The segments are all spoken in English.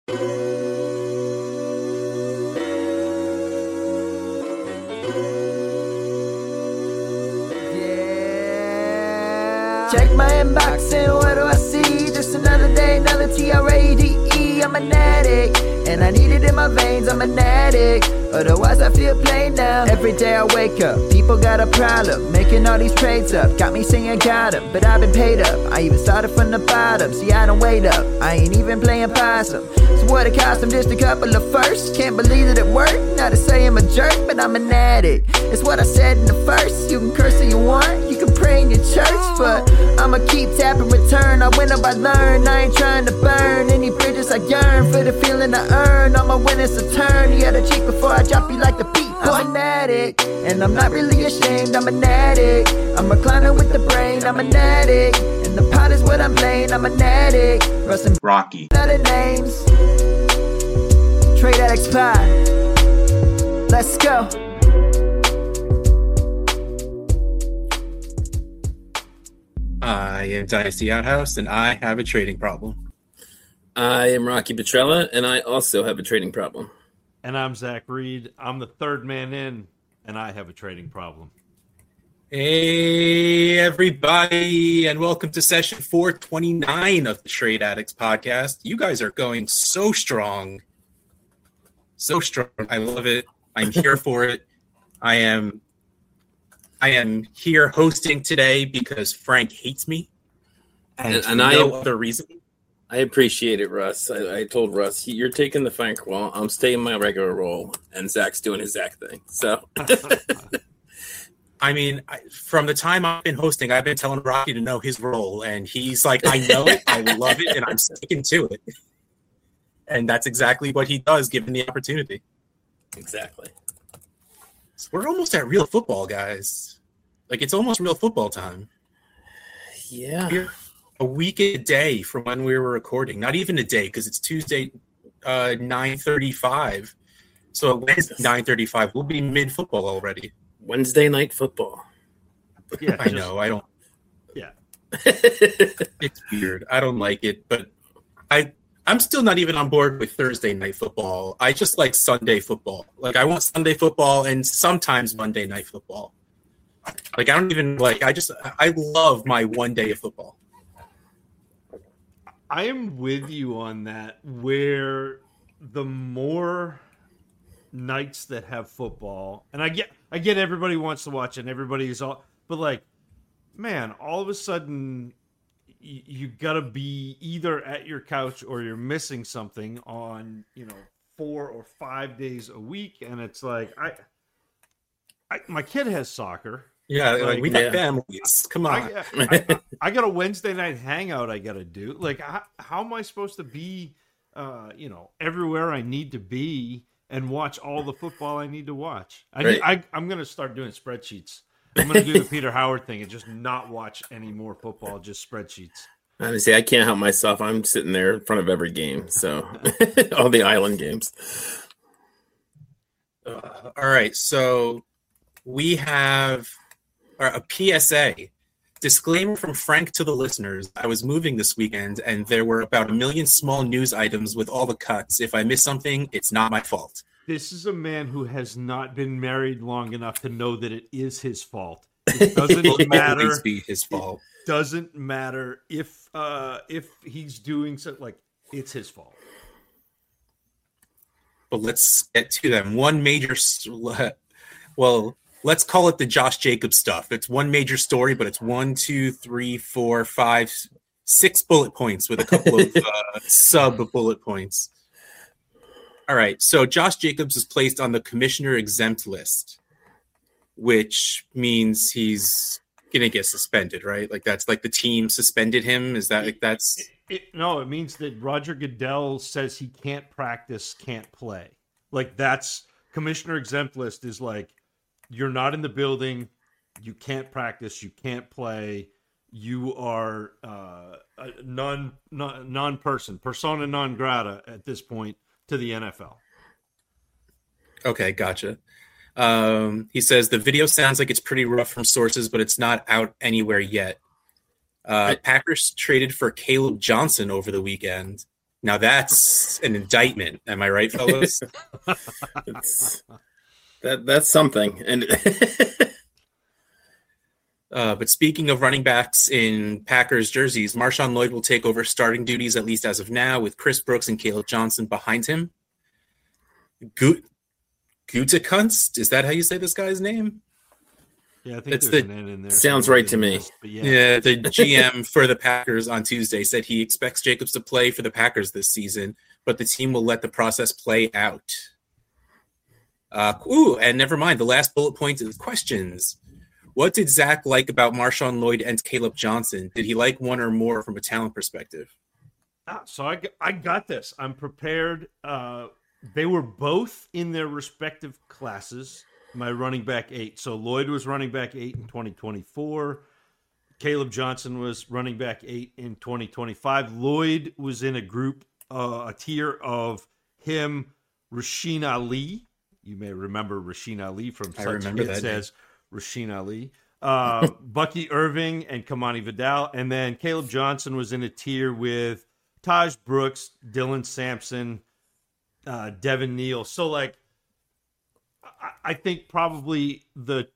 Check my inbox and what do I see? Just another day, another TRADE. I'm an addict, and I need it in my veins. I'm an addict, otherwise I feel plain now. Every day I wake up, people got a problem, making all these trades up. Got me singing got 'em, but I've been paid up. I even started from the bottom, see I don't wait up. I ain't even playing possum. So what it cost them, just a couple of firsts. Can't believe that it worked, not to say I'm a jerk, but I'm an addict. It's what I said in the first. You can curse if you want, you can pray in your church, but I'ma keep tapping return. I win up, I learn, I ain't trying to burn any bridges. I yearn for the feeling I earn. All my winnings a turn, you gotta cheat before I drop you like the beat. I'm an addict, and I'm not really ashamed. I'm an addict, I'm reclining with the brain. I'm an addict, and the pot is what I'm playing. I'm an addict, Russ and Rocky. Other names, Trade Addicts Pod. Let's go. I am Dynasty Outhouse, and I have a trading problem. I am Rocky Petrella, and I also have a trading problem. And I'm Zach Reed. I'm the third man in, and I have a trading problem. Hey, everybody, and welcome to session 429 of the Trade Addicts podcast. You guys are going so strong. So strong. I love it. I'm here for it. I am here hosting today because Frank hates me. And no other reason. I appreciate it, Russ. I told Russ, you're taking the Frank role. I'm staying my regular role, and Zach's doing his Zach thing. So, I mean, from the time I've been hosting, I've been telling Rocky to know his role, and he's like, I know it, I love it, and I'm sticking to it. And that's exactly what he does, given the opportunity. Exactly. So we're almost at real football, guys. Like, it's almost real football time. Yeah. We're a week a day from when we were recording. Not even a day, because it's Tuesday, 9:35. So Wednesday, 9:35, we'll be mid-football already. Wednesday night football. Yeah, I know. I don't. Yeah. It's weird. I don't like it, but I'm still not even on board with Thursday night football. I just like Sunday football. Like, I want Sunday football and sometimes Monday night football. Like, I don't even like. I love my one day of football. I am with you on that, where the more nights that have football, and I get everybody wants to watch it and everybody's all, but like, man, all of a sudden you gotta be either at your couch or you're missing something on, 4 or 5 days a week. And it's like, my kid has soccer. Yeah, like we got families. Come on. I got a Wednesday night hangout I got to do. Like, how am I supposed to be, everywhere I need to be and watch all the football I need to watch? I'm going to start doing spreadsheets. I'm going to do the Peter Howard thing and just not watch any more football, just spreadsheets. Honestly, I can't help myself. I'm sitting there in front of every game, so all the island games. All right, so we have a PSA. Disclaimer from Frank to the listeners. I was moving this weekend, and there were about 1 million small news items with all the cuts. If I miss something, it's not my fault. This is a man who has not been married long enough to know that it is his fault. It doesn't matter. Always be his fault. It doesn't matter if he's doing something, like, it's his fault. But let's get to them. One major, let's call it the Josh Jacobs stuff. It's one major story, but it's 1, 2, 3, 4, 5, 6 bullet points with a couple of sub bullet points. All right. So Josh Jacobs is placed on the commissioner exempt list, which means he's going to get suspended, right? Like, that's like the team suspended him. Is that like that's? No, it means that Roger Goodell says he can't practice, can't play. Like, that's commissioner exempt list is like, you're not in the building, you can't practice, you can't play, you are a non-person, persona non grata at this point to the NFL. Okay, gotcha. He says the video sounds like it's pretty rough from sources, but it's not out anywhere yet. Packers traded for Caleb Johnson over the weekend. Now that's an indictment. Am I right, fellas? That's something. And but speaking of running backs in Packers jerseys, Marshawn Lloyd will take over starting duties, at least as of now, with Chris Brooks and Caleb Johnson behind him. Gutekunst, is that how you say this guy's name? Yeah, I think there's an N in there. Sounds right to me. Yeah, the GM for the Packers on Tuesday said he expects Jacobs to play for the Packers this season, but the team will let the process play out. And never mind. The last bullet point is questions. What did Zach like about Marshawn Lloyd and Caleb Johnson? Did he like one or more from a talent perspective? So I got this. I'm prepared. They were both in their respective classes. My running back 8. So Lloyd was running back 8 in 2024. Caleb Johnson was running back 8 in 2025. Lloyd was in a group, a tier of him, Rasheen Ali. You may remember Rasheen Ali from Such Hits as Rasheen Ali. Bucky Irving and Kamani Vidal. And then Caleb Johnson was in a tier with Taj Brooks, Dylan Sampson, Devin Neal. So, like, I think probably the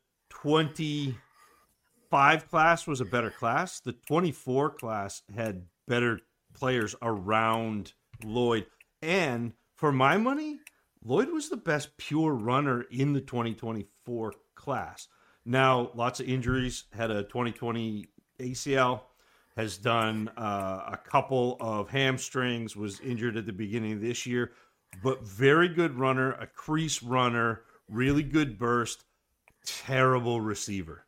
25 class was a better class. The 24 class had better players around Lloyd. And for my money, Lloyd was the best pure runner in the 2024 class. Now, lots of injuries, had a 2020 ACL, has done a couple of hamstrings, was injured at the beginning of this year, but very good runner, a crease runner, really good burst, terrible receiver,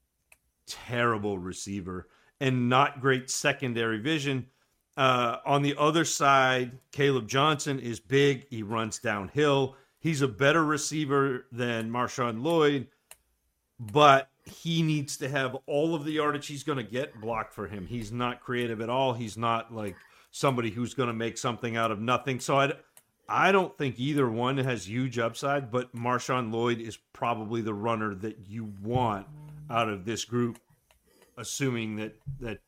and not great secondary vision. On the other side, Caleb Johnson is big. He runs downhill. He's a better receiver than Marshawn Lloyd, but he needs to have all of the yardage he's going to get blocked for him. He's not creative at all. He's not like somebody who's going to make something out of nothing. So I don't think either one has huge upside, but Marshawn Lloyd is probably the runner that you want out of this group, assuming that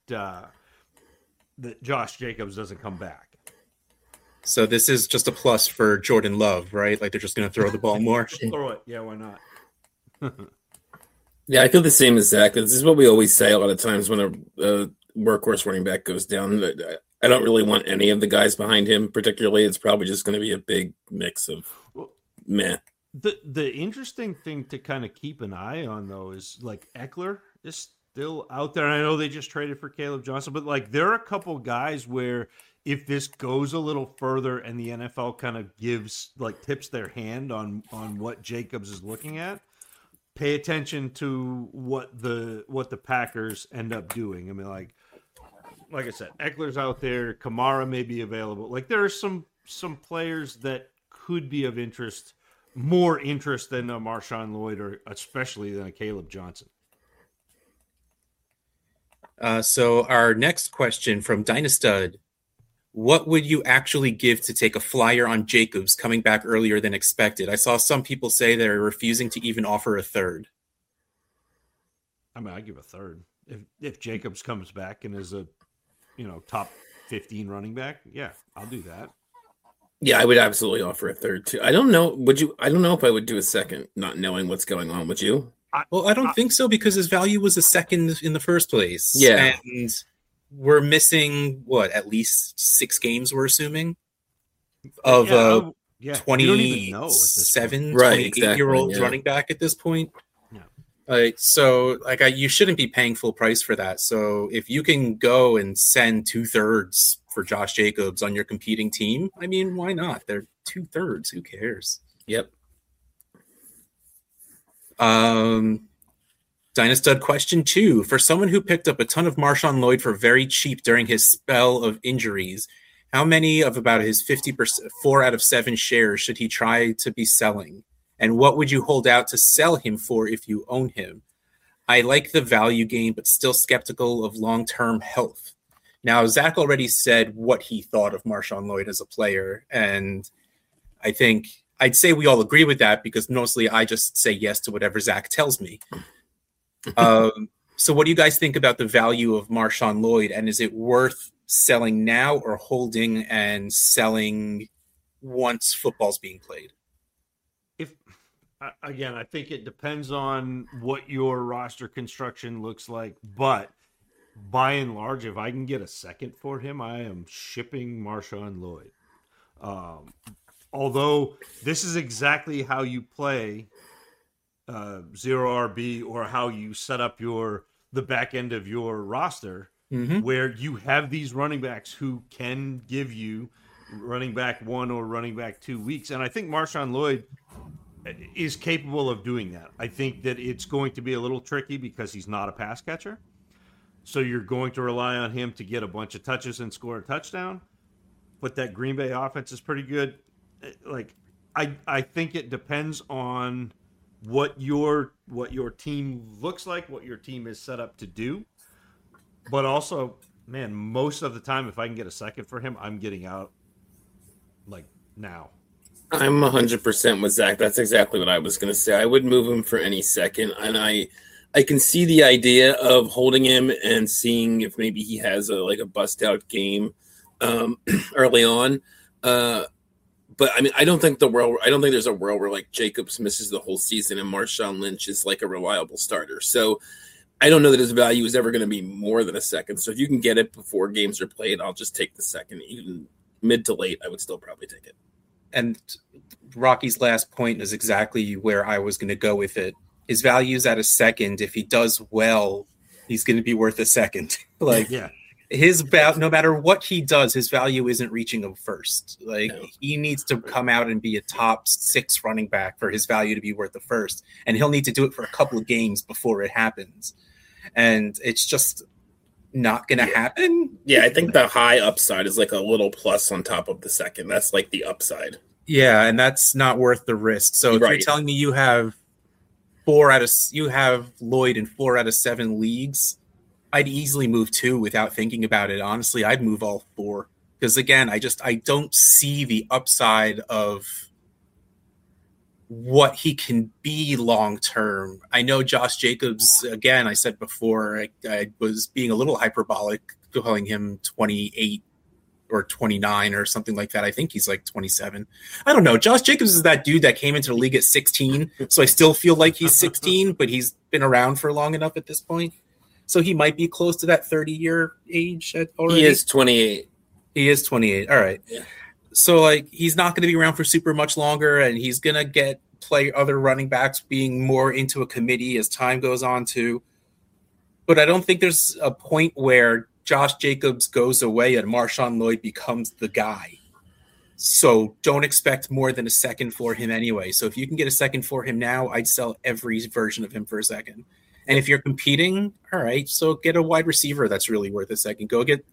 Josh Jacobs doesn't come back. So this is just a plus for Jordan Love, right? Like they're just going to throw the ball more. Throw it. Yeah, why not? Yeah, I feel the same as Zach. This is what we always say a lot of times when a workhorse running back goes down. I don't really want any of the guys behind him particularly. It's probably just going to be a big mix of meh. The interesting thing to kind of keep an eye on, though, is like Eckler is still out there. I know they just traded for Caleb Johnson, but like there are a couple guys where if this goes a little further and the NFL kind of tips their hand on what Jacobs is looking at, pay attention to what the Packers end up doing. I mean, like I said, Eckler's out there. Kamara may be available. Like there are some players that could be of interest, more interest than a Marshawn Lloyd or especially than a Caleb Johnson. So our next question from Dynastud. What would you actually give to take a flyer on Jacobs coming back earlier than expected? I saw some people say they're refusing to even offer a third. I mean, I'd give a third. If Jacobs comes back and is a top 15 running back, yeah, I'll do that. Yeah, I would absolutely offer a third too. I don't know. Would you? I don't know if I would do a second, not knowing what's going on. Would you? I don't think so because his value was a second in the first place. Yeah. And we're missing, at least 6 games, we're assuming, of 27, right, 28-year-old running back at this point. Yeah. You shouldn't be paying full price for that. So if you can go and send 2/3 for Josh Jacobs on your competing team, I mean, why not? They're 2/3. Who cares? Yep. Dynastud question 2. For someone who picked up a ton of Marshawn Lloyd for very cheap during his spell of injuries, how many of about his 50%, 4 out of 7 shares should he try to be selling? And what would you hold out to sell him for if you own him? I like the value gain, but still skeptical of long-term health. Now, Zach already said what he thought of Marshawn Lloyd as a player, and I think I'd say we all agree with that because mostly I just say yes to whatever Zach tells me. So what do you guys think about the value of Marshawn Lloyd, and is it worth selling now or holding and selling once football's being played? Again, I think it depends on what your roster construction looks like. But by and large, if I can get a second for him, I am shipping Marshawn Lloyd. Although this is exactly how you play zero RB, or how you set up the back end of your roster, where you have these running backs who can give you running back 1 or running back 2 weeks. And I think Marshawn Lloyd is capable of doing that. I think that it's going to be a little tricky because he's not a pass catcher. So you're going to rely on him to get a bunch of touches and score a touchdown. But that Green Bay offense is pretty good. Like, I think it depends on what your team looks like, what your team is set up to do. But also, man, most of the time, if I can get a second for him, I'm getting out like now. I'm 100% with Zach. That's exactly what I was going to say. I would move him for any second, and I can see the idea of holding him and seeing if maybe he has a bust out game early on. But I mean, I don't think there's a world where like Jacobs misses the whole season and Marshawn Lynch is like a reliable starter. So I don't know that his value is ever going to be more than a second. So if you can get it before games are played, I'll just take the second. Even mid to late, I would still probably take it. And Rocky's last point is exactly where I was going to go with it. His value is at a second. If he does well, he's going to be worth a second. No matter what he does, his value isn't reaching him first. He needs to come out and be a top 6 running back for his value to be worth the first. And he'll need to do it for a couple of games before it happens. And it's just not going to happen. Yeah, I think the high upside is like a little plus on top of the second. That's like the upside. Yeah, and that's not worth the risk. So if you're telling me you have Lloyd in 4 out of 7 leagues, I'd easily move 2 without thinking about it. Honestly, I'd move all 4 because again, I don't see the upside of what he can be long term. I know Josh Jacobs, again, I said before, I was being a little hyperbolic calling him 28 or 29 or something like that. I think he's like 27. I don't know. Josh Jacobs is that dude that came into the league at 16. So I still feel like he's 16, but he's been around for long enough at this point. So he might be close to that 30-year age already. He is 28. He is 28. All right. Yeah. So he's not going to be around for super much longer, and he's going to play other running backs being more into a committee as time goes on too. But I don't think there's a point where Josh Jacobs goes away and Marshawn Lloyd becomes the guy. So don't expect more than a second for him anyway. So if you can get a second for him now, I'd sell every version of him for a second. And if you're competing, all right, so get a wide receiver that's really worth a second. Go get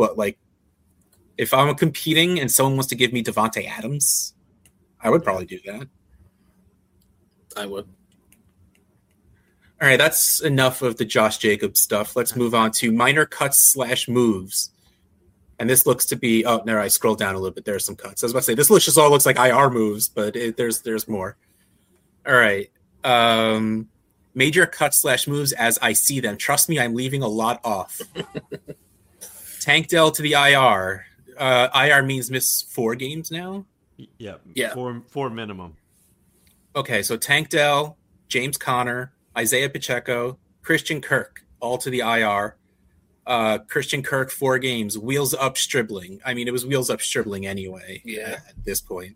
if I'm competing and someone wants to give me Devontae Adams, I would probably do that. I would. All right, that's enough of the Josh Jacobs stuff. Let's move on to minor cuts / moves. And this looks to be I scrolled down a little bit. There's some cuts. I was about to say this just all looks like IR moves, but there's more. All right. Major cuts / moves as I see them. Trust me, I'm leaving a lot off. Tank Dell to the IR. IR means miss 4 games now? Yeah. 4 minimum. Okay, so Tank Dell, James Conner, Isaiah Pacheco, Christian Kirk, all to the IR. Christian Kirk, 4 games. Wheels up Stribling. I mean, it was wheels up Stribling anyway. Yeah. At this point.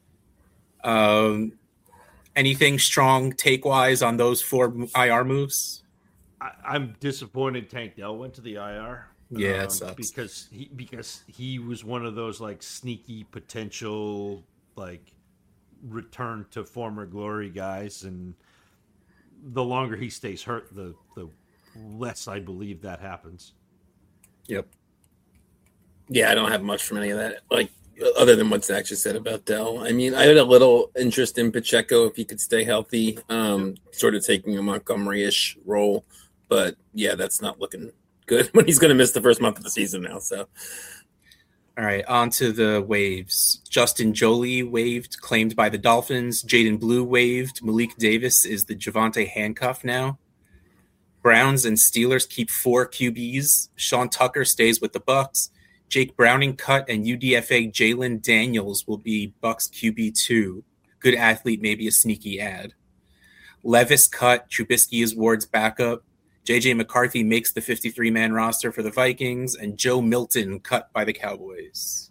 Anything strong take-wise on those 4 IR moves? I'm disappointed Tank Dell went to the IR. Yeah, it sucks. Because he was one of those like sneaky potential like return to former glory guys, and the longer he stays hurt, the less I believe that happens. Yep. Yeah, I don't have much from any of that. Like other than what Zach just said about Dell. I mean, I had a little interest in Pacheco if he could stay healthy, sort of taking a Montgomery-ish role. But yeah, that's not looking good when he's going to miss the first month of the season now. So, all right, on to the waves. Justin Jolie waived, claimed by the Dolphins. Jaden Blue waived. Malik Davis is the Javonte handcuff now. Browns and Steelers keep 4 QBs. Sean Tucker stays with the Bucks. Jake Browning cut, and UDFA Jalen Daniels will be Bucks QB2. Good athlete, maybe a sneaky ad. Levis cut, Trubisky is Ward's backup. J.J. McCarthy makes the 53-man roster for the Vikings, and Joe Milton cut by the Cowboys.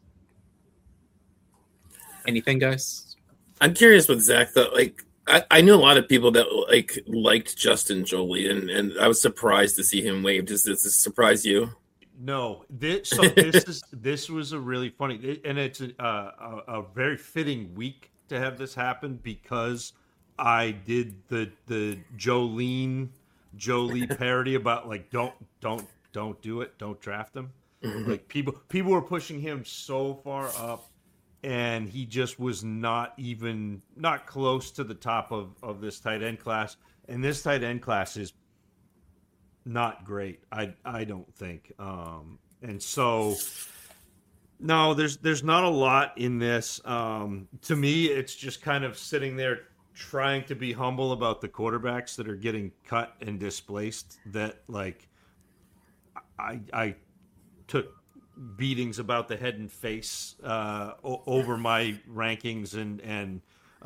Anything, guys? I'm curious with Zach, though. Like, I know a lot of people that liked Justin Joly, and I was surprised to see him waived. Does this surprise you? No. This was a really funny, and it's a very fitting week to have this happen because I did the Jolie parody about like don't do it, don't draft him. Mm-hmm. Like people were pushing him so far up, and he just was not close to the top of this tight end class. And this tight end class is not great, I don't think. And so no, there's not a lot in this. To me, it's just kind of sitting there trying to be humble about the quarterbacks that are getting cut and displaced. That like I took beatings about the head and face over my rankings and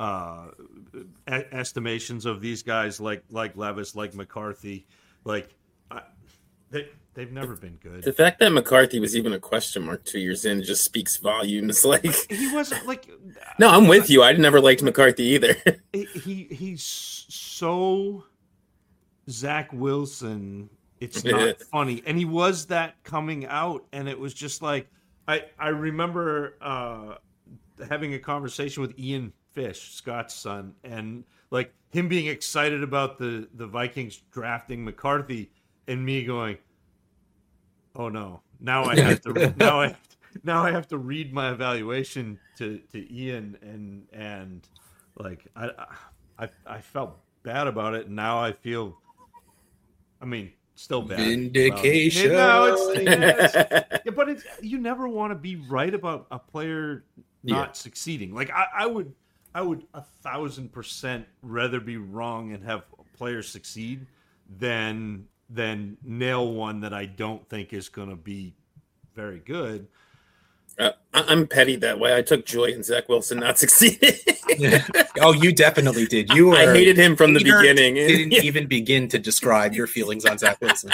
estimations of these guys like Levis, like McCarthy, like they've never been good. The fact that McCarthy was even a question mark 2 years in just speaks volumes. Like he wasn't like. No, I'm with you. I never liked McCarthy either. He's so Zach Wilson. It's not funny, and he was that coming out, and it was just like I remember having a conversation with Ian Fish, Scott's son, and like him being excited about the Vikings drafting McCarthy, and me going, "Oh no! Now I have to now I have to read my evaluation to Ian, and like I felt bad about it, and now I feel, I mean." Still bad. Vindication. But you never want to be right about a player not succeeding. Like I would 1,000% rather be wrong and have players succeed than nail one that I don't think is going to be very good. I'm petty that way. I took joy in Zach Wilson not succeeding. Oh, you definitely did. I hated him from the beginning. Didn't even begin to describe your feelings on Zach Wilson.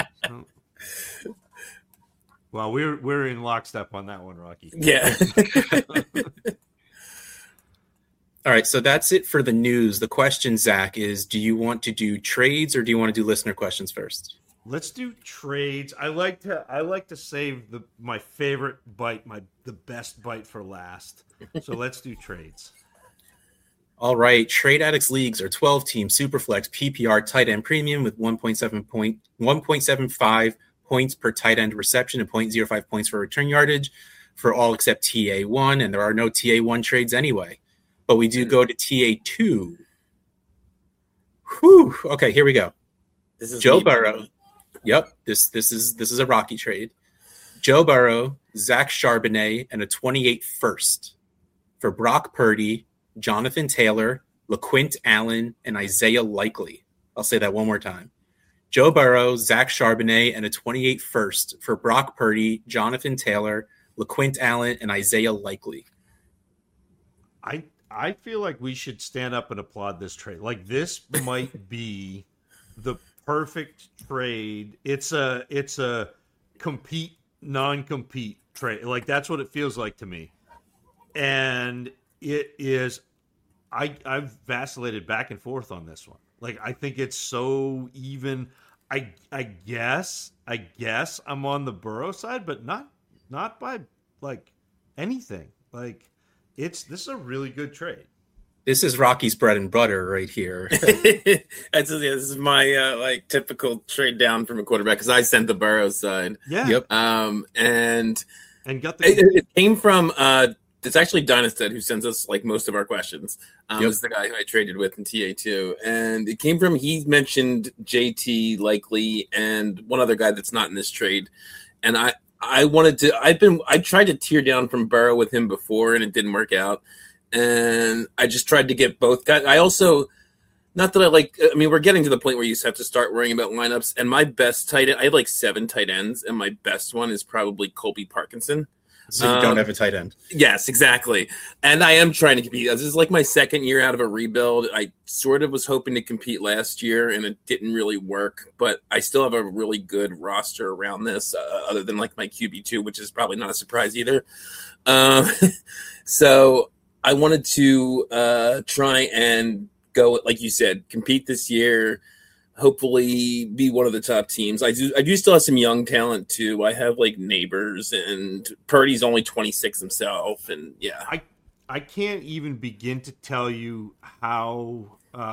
Well, we're in lockstep on that one, Rocky. Yeah. All right, so that's it for the news. The question, Zach, is: do you want to do trades or do you want to do listener questions first? Let's do trades. I like to save my favorite bite, the best bite for last. So let's do trades. All right, Trade Addicts leagues are 12-team Superflex PPR tight end premium with 1.75 points per tight end reception and 0.05 points for return yardage for all except TA1, and there are no TA1 trades anyway. But we do go to TA2. Whew. Okay, here we go. This is Joe Burrow. Yep, this is a Rocky trade. Joe Burrow, Zach Charbonnet, and a 28th first for Brock Purdy, Jonathan Taylor, LaQuint Allen, and Isaiah Likely. I'll say that one more time. Joe Burrow, Zach Charbonnet, and a 28th first for Brock Purdy, Jonathan Taylor, LaQuint Allen, and Isaiah Likely. I feel like we should stand up and applaud this trade. Like this might be the perfect trade. It's a compete, non-compete trade. Like that's what it feels like to me. And it is. I've vacillated back and forth on this one. Like I think it's so even. I guess I'm on the Burrow side, but not by like anything. Like this is a really good trade. This is Rocky's bread and butter right here. This is my like typical trade down from a quarterback because I sent the Burrow side. Yeah. Yep. And got it came from it's actually Dynasted who sends us like most of our questions. Is the guy who I traded with in TA2, and it came from he mentioned JT Likely and one other guy that's not in this trade, and I tried to tear down from Burrow with him before and it didn't work out. And I just tried to get both guys. I also, not that we're getting to the point where you just have to start worrying about lineups. And my best tight end, I had like 7 tight ends, and my best one is probably Colby Parkinson. So you don't have a tight end. Yes, exactly. And I am trying to compete. This is like my second year out of a rebuild. I sort of was hoping to compete last year, and it didn't really work. But I still have a really good roster around this, other than like my QB2, which is probably not a surprise either. So I wanted to try and go, like you said, compete this year. Hopefully be one of the top teams. I do still have some young talent too. I have like Neighbors, and Purdy's only 26 himself, and yeah. I can't even begin to tell you how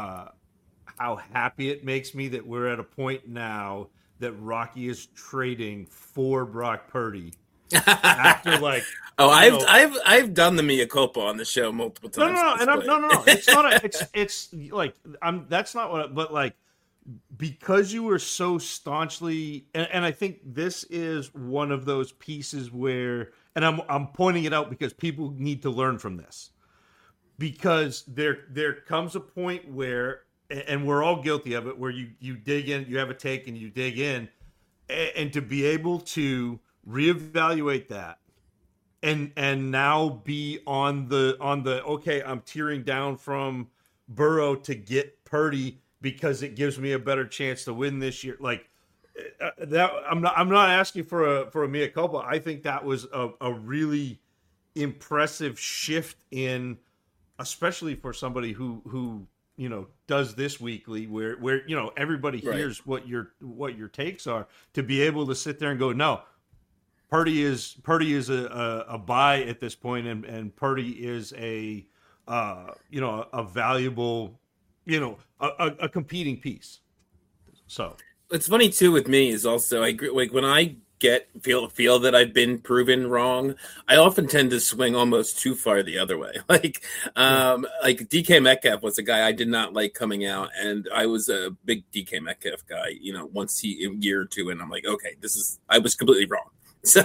happy it makes me that we're at a point now that Rocky is trading for Brock Purdy. After like I've done the mea culpa on the show multiple times. No. It's not. It's like that's not what. But like, because you were so staunchly, and I think this is one of those pieces where, and I'm pointing it out because people need to learn from this, because there comes a point where, and we're all guilty of it, where you dig in, you have a take, and you dig in, and to be able to reevaluate that, and now be on the okay, I'm tearing down from Burrow to get Purdy, because it gives me a better chance to win this year. Like that, I'm not asking for a mea culpa. I think that was a really impressive shift in, especially for somebody who does this weekly, where everybody hears what your takes are, to be able to sit there and go, no, Purdy is a buy at this point, and Purdy is a valuable, a competing piece. So it's funny too with me is also, I agree, like when I feel that I've been proven wrong, I often tend to swing almost too far the other way. Like DK Metcalf was a guy I did not like coming out, and I was a big DK Metcalf guy, once a year or two, and I'm like, okay, I was completely wrong. So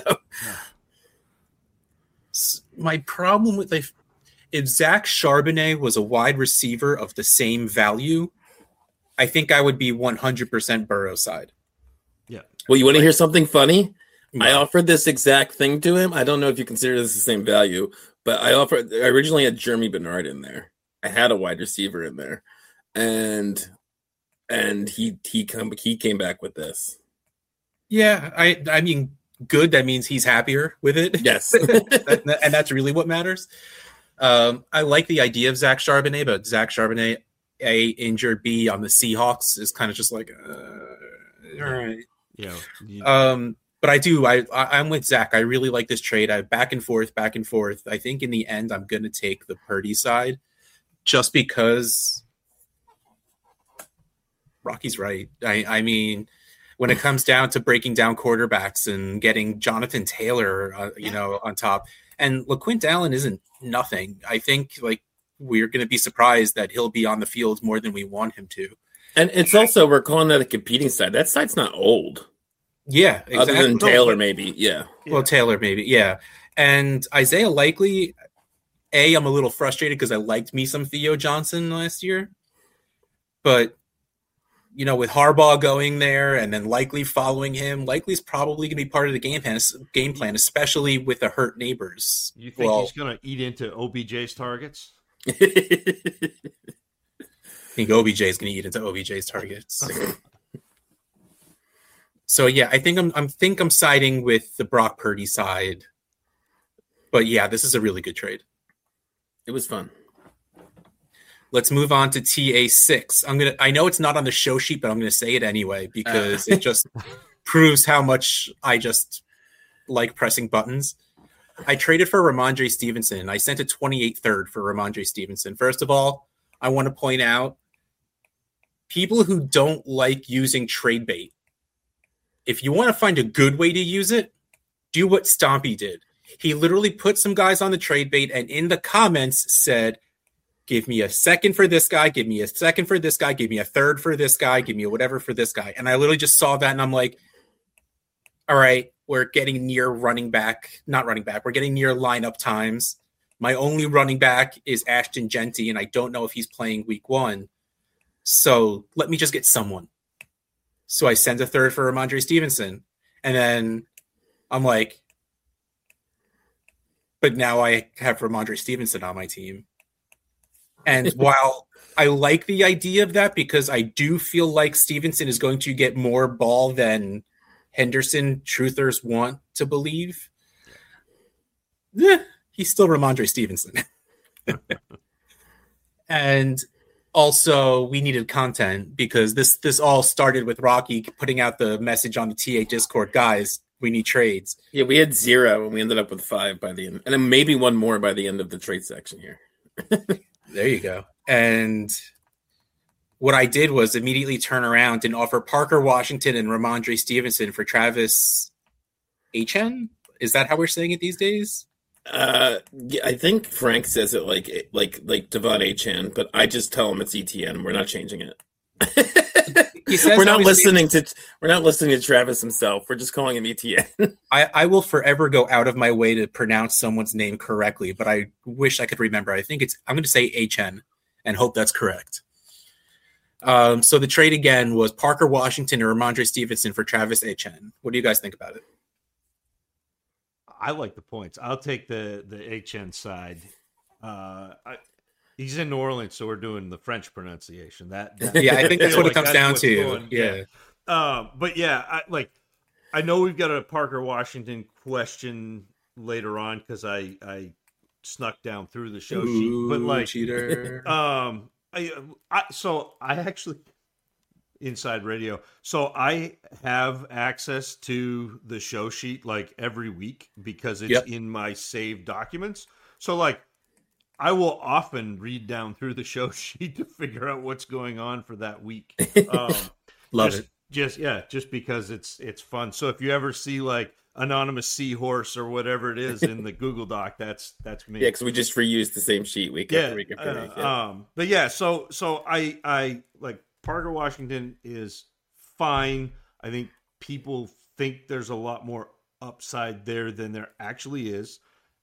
my problem with if Zach Charbonnet was a wide receiver of the same value, I think I would be 100% Burrow side. Yeah. Well, you want to hear something funny? No. I offered this exact thing to him. I don't know if you consider this the same value, but I originally had Jeremy Bernard in there. I had a wide receiver in there, and he came back with this. Yeah, I mean, good. That means he's happier with it. Yes, and that's really what matters. I like the idea of Zach Charbonnet, but Zach Charbonnet, A, injured, B, on the Seahawks is kind of just like, all right. Yeah. But I'm with Zach. I really like this trade. I back and forth. I think in the end, I'm going to take the Purdy side, just because Rocky's right. I mean, when it comes down to breaking down quarterbacks and getting Jonathan Taylor, on top, and LaQuint Allen isn't nothing. I think we're going to be surprised that he'll be on the field more than we want him to. And it's also, we're calling that a competing side. That side's not old. Yeah, exactly. Other than Taylor, maybe. Yeah. Well, Taylor, maybe. Yeah. And Isaiah Likely, I'm a little frustrated because I liked me some Theo Johnson last year. But, with Harbaugh going there and then Likely following him, Likely's probably going to be part of the game plan, especially with the hurt Neighbors. You think he's going to eat into OBJ's targets? I think OBJ is going to eat into OBJ's targets. So yeah, I think I'm siding with the Brock Purdy side. But yeah, this is a really good trade. It was fun. Let's move on to TA6. I know it's not on the show sheet, but I'm going to say it anyway because it just proves how much I just like pressing buttons. I traded for Ramondre Stevenson. I sent a 28 third for Ramondre Stevenson. First of all, I want to point out people who don't like using trade bait. If you want to find a good way to use it, do what Stompy did. He literally put some guys on the trade bait and in the comments said, give me a second for this guy, give me a second for this guy, give me a third for this guy, give me a whatever for this guy. And I literally just saw that and I'm like, all right, we're getting near we're getting near lineup times. My only running back is Ashton Genty, and I don't know if he's playing week 1. So let me just get someone. So I sent a third for Ramondre Stevenson. And then I'm like, but now I have Ramondre Stevenson on my team. And while I like the idea of that, because I do feel like Stevenson is going to get more ball than Henderson truthers want to believe, he's still Ramondre Stevenson. And also, we needed content because this all started with Rocky putting out the message on the TA Discord, guys, we need trades. Yeah, we had 0 and we ended up with 5 by the end. And then maybe one more by the end of the trade section here. There you go. And what I did was immediately turn around and offer Parker Washington and Ramondre Stevenson for Travis Etienne. Is that how we're saying it these days? Yeah, I think Frank says it like Devon Etienne, but I just tell him it's ETN. We're not changing it. He says we're not listening to Travis himself. We're just calling him ETN. I will forever go out of my way to pronounce someone's name correctly, but I wish I could remember. I'm going to say Etienne and hope that's correct. So the trade again was Parker Washington and Ramondre Stevenson for Travis Etienne. What do you guys think about it? I like the points. I'll take the HN side. He's in New Orleans, so we're doing the French pronunciation. Yeah, I think that's what it comes down to. Yeah. But yeah, I know we've got a Parker Washington question later on because I snuck down through the show sheet. But cheater. So I actually inside radio. So I have access to the show sheet every week because it's in my saved documents. So I will often read down through the show sheet to figure out what's going on for that week. Love it. Just because it's fun. So if you ever see anonymous seahorse or whatever it is in the Google Doc, that's me. Yeah, because we just reused the same sheet week after week after week. Yeah. But yeah, so I like Parker Washington is fine. I think people think there's a lot more upside there than there actually is.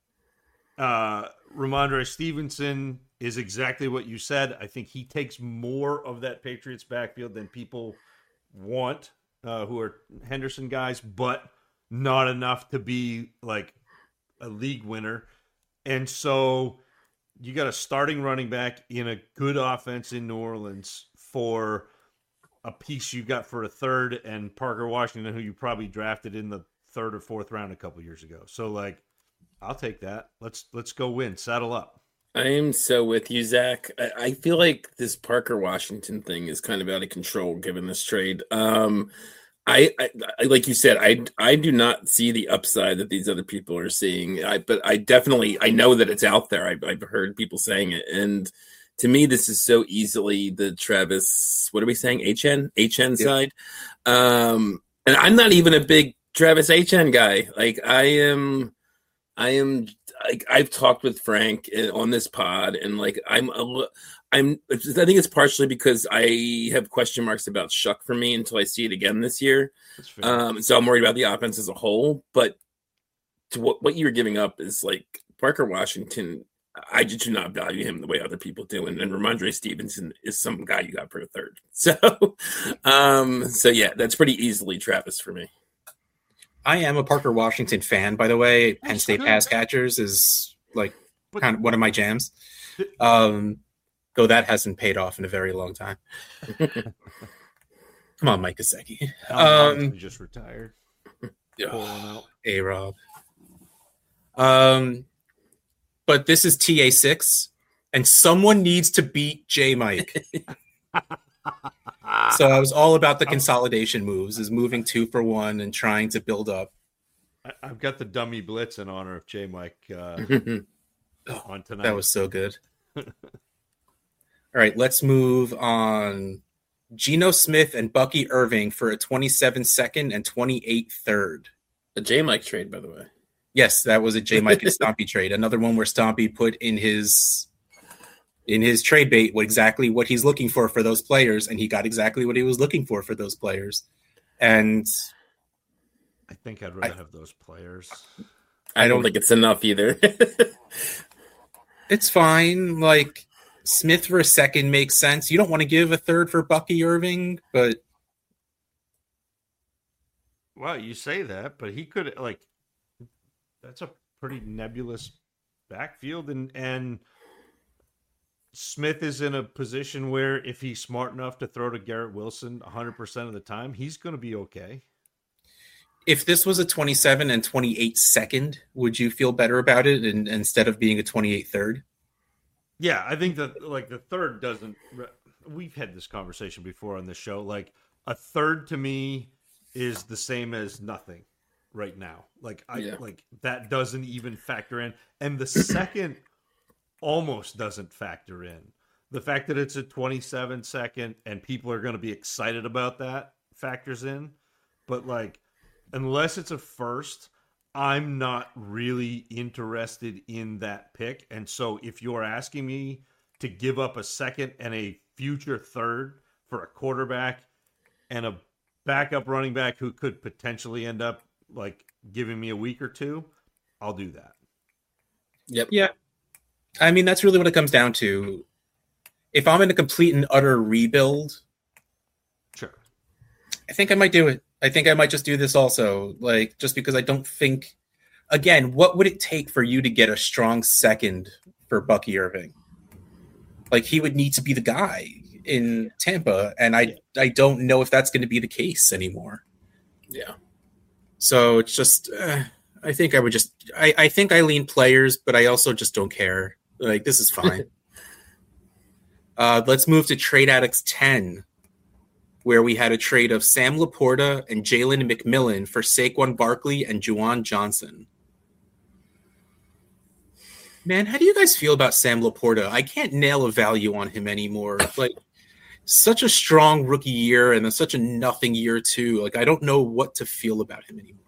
Ramondre Stevenson is exactly what you said. I think he takes more of that Patriots backfield than people want, who are Henderson guys, but not enough to be a league winner. And so you got a starting running back in a good offense in New Orleans for a piece you got for a third, and Parker Washington, who you probably drafted in the 3rd or 4th round a couple years ago. So I'll take that. Let's go win. Saddle up. I am so with you, Zach. I feel like this Parker Washington thing is kind of out of control given this trade. I like you said, I do not see the upside that these other people are seeing. But I know that it's out there. I've heard people saying it, and to me, this is so easily the Travis. What are we saying? HN side. And I'm not even a big Travis HN guy. I've talked with Frank on this pod, and I think it's partially because I have question marks about Shuck for me until I see it again this year. So I'm worried about the offense as a whole. But to what you're giving up is Parker Washington. I just do not value him the way other people do, and Ramondre Stevenson is some guy you got for a third. So, yeah, that's pretty easily Travis for me. I am a Parker Washington fan, by the way. Penn State pass catchers is kind of one of my jams. Though that hasn't paid off in a very long time. Come on, Mike Gesicki. He just retired. A-Rob. But this is TA6, and someone needs to beat J-Mike. So I was all about the consolidation moves, is moving 2 for 1 and trying to build up. I've got the dummy blitz in honor of J-Mike on tonight. That was so good. All right, let's move on. Geno Smith and Bucky Irving for a 27 second and 28 third. A J-Mike trade, by the way. Yes, that was a J-Mike and Stompy trade. Another one where Stompy put in his trade bait exactly what he's looking for those players, and he got exactly what he was looking for those players. And I think I'd rather have those players. I don't think it's enough either. It's fine. Smith for a second makes sense. You don't want to give a third for Bucky Irving, but well, you say that, but he could that's a pretty nebulous backfield, and Smith is in a position where if he's smart enough to throw to Garrett Wilson 100% of the time, he's going to be okay. If this was a 27 and 28 second, would you feel better about it instead of being a 28 third? Yeah, I think that like the third doesn't. We've had this conversation before on the show. Like a third to me is the same as nothing right now. Like like that doesn't even factor in, and the second almost doesn't factor in. The fact that it's a 27 second and people are going to be excited about that factors in, but like unless it's a first, I'm not really interested in that pick. And so if you're asking me to give up a second and a future third for a quarterback and a backup running back who could potentially end up like giving me a week or two, I'll do that. Yep. Yeah. I mean, that's really what it comes down to. If I'm in a complete and utter rebuild, sure, I think I might do it. I think I might just do this also, like, just because I don't think, again, what would it take for you to get a strong second for Bucky Irving? Like, he would need to be the guy in Tampa, and I don't know if that's going to be the case anymore. Yeah. So it's just, I think I would just, I think I lean players, but I also just don't care. Like, this is fine. Let's move to Trade Addicts 10, where we had a trade of Sam Laporta and Jalen McMillan for Saquon Barkley and Juwan Johnson. Man, how do you guys feel about Sam Laporta? I can't nail a value on him anymore. Like, such a strong rookie year and then such a nothing year too. Like, I don't know what to feel about him anymore.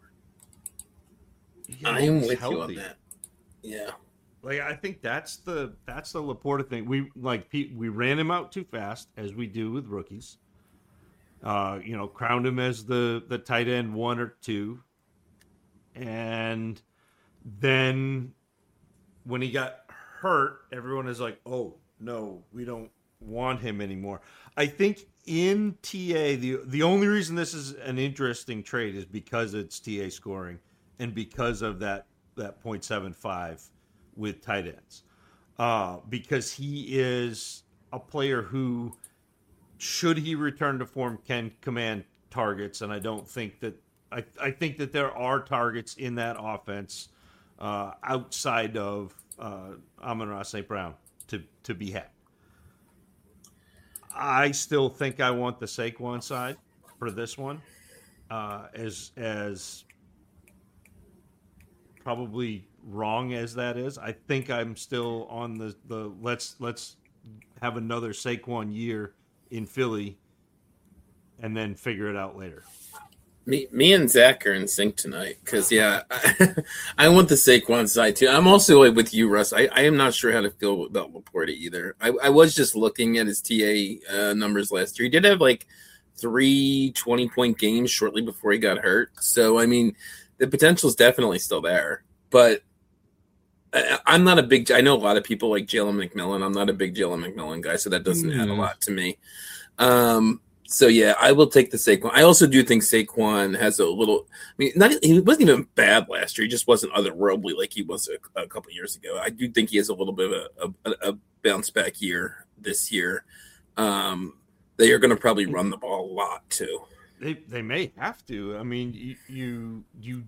I'm with you on that. Yeah. Like, I think that's the Laporta thing. We ran him out too fast, as we do with rookies. Crowned him as the tight end 1 or 2. And then when he got hurt, everyone is like, oh, no, we don't want him anymore. I think in TA, the only reason this is an interesting trade is because it's TA scoring and because of that 0.75 with tight ends. Because he is a player who, should he return to form, can command targets, and I don't think that I think that there are targets in that offense outside of Amon-Ra St. Brown to be had. I still think I want the Saquon side for this one, as probably wrong as that is. I think I'm still on the let's have another Saquon year in Philly and then figure it out later. Me and Zach are in sync tonight because, I want the Saquon side too. I'm also like with you, Russ. I am not sure how to feel about Laporta either. I was just looking at his TA numbers last year. He did have like 3 20-point games shortly before he got hurt. So, I mean, the potential is definitely still there. But I'm not a big – I know a lot of people like Jalen McMillan. I'm not a big Jalen McMillan guy, so that doesn't add a lot to me. So, I will take the Saquon. I also do think Saquon has a little – he wasn't even bad last year. He just wasn't otherworldly like he was a couple years ago. I do think he has a little bit of a bounce-back year this year. They are going to probably run the ball a lot too. They may have to. I mean, you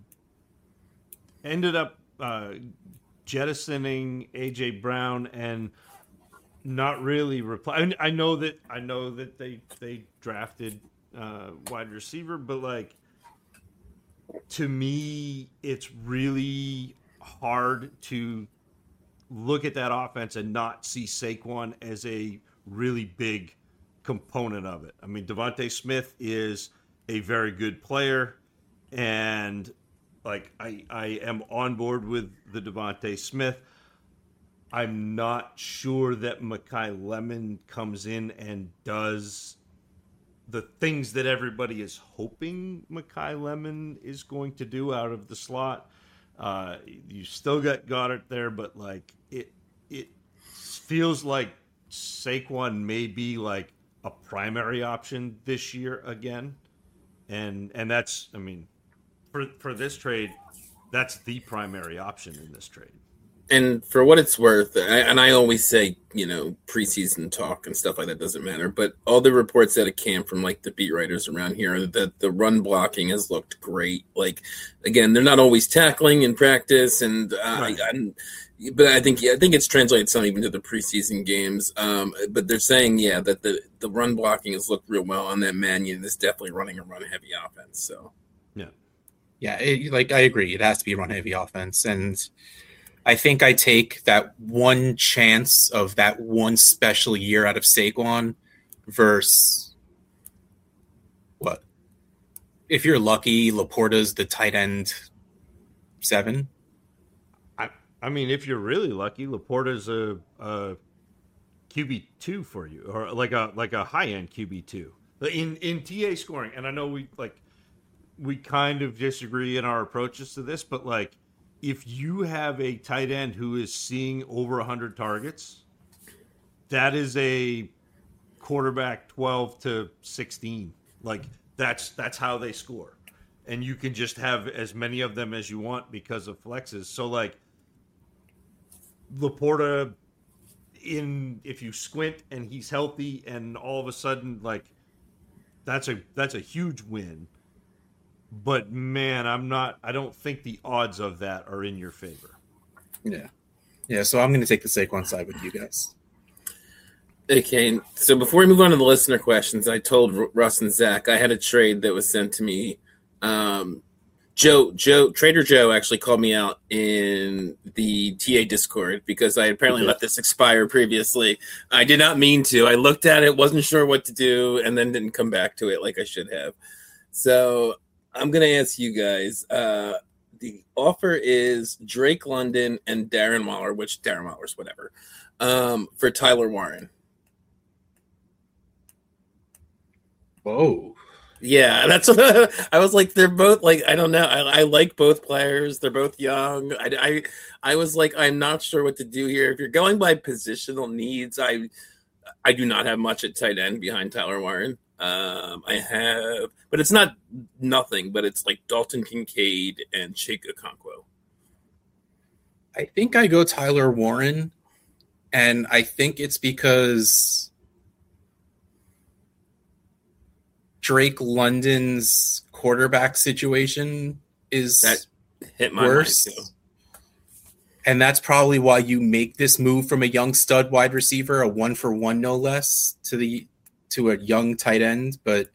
ended up jettisoning AJ Brown and not really reply. I know that they drafted wide receiver, but like to me, it's really hard to look at that offense and not see Saquon as a really big component of it. I mean, Devontae Smith is a very good player, and like I am on board with the Devontae Smith. I'm not sure that Mekhi Lemon comes in and does the things that everybody is hoping Mekhi Lemon is going to do out of the slot. You still got Goddard there, but like it feels like Saquon may be like a primary option this year again. And that's, I mean, for this trade, that's the primary option in this trade. And for what it's worth, I always say, preseason talk and stuff like that doesn't matter, but all the reports out of camp from like the beat writers around here are that the run blocking has looked great. Like, again, they're not always tackling in practice, and Right. but I think it's translated some even to the preseason games. But they're saying, that the run blocking has looked real well on that Mannion is definitely running a run heavy offense. So Yeah, I agree. It has to be a run heavy offense, and I think I take that one chance of that one special year out of Saquon versus what? If you're lucky, Laporta's the tight end 7. I mean, if you're really lucky, Laporta's a QB2 for you, or like a high end QB2 in TA scoring. And I know we kind of disagree in our approaches to this, but like, if you have a tight end who is seeing over 100 targets, that is a quarterback 12 to 16. Like, that's how they score. And you can just have as many of them as you want because of flexes. So like, Laporta, if you squint and he's healthy, and all of a sudden, like, that's a huge win. But man, I don't think the odds of that are in your favor. Yeah. So I'm going to take the Saquon side with you guys. Okay, so before we move on to the listener questions, I told Russ and Zach I had a trade that was sent to me. Trader Joe actually called me out in the TA Discord because I apparently let this expire previously. I did not mean to. I looked at it, wasn't sure what to do, and then didn't come back to it like I should have. So I'm going to ask you guys. The offer is Drake London and Darren Waller, which Darren Waller's whatever, for Tyler Warren. Whoa. Yeah, that's what I was like. They're both like, I don't know. I like both players. They're both young. I was like, I'm not sure what to do here. If you're going by positional needs, I do not have much at tight end behind Tyler Warren. I have, but it's not nothing, but it's like Dalton Kincaid and Chig Okonkwo. I think I go Tyler Warren, and I think it's because Drake London's quarterback situation is That hit my worse. mind too. And that's probably why you make this move from a young stud wide receiver, a 1-for-1 no less, to a young tight end. But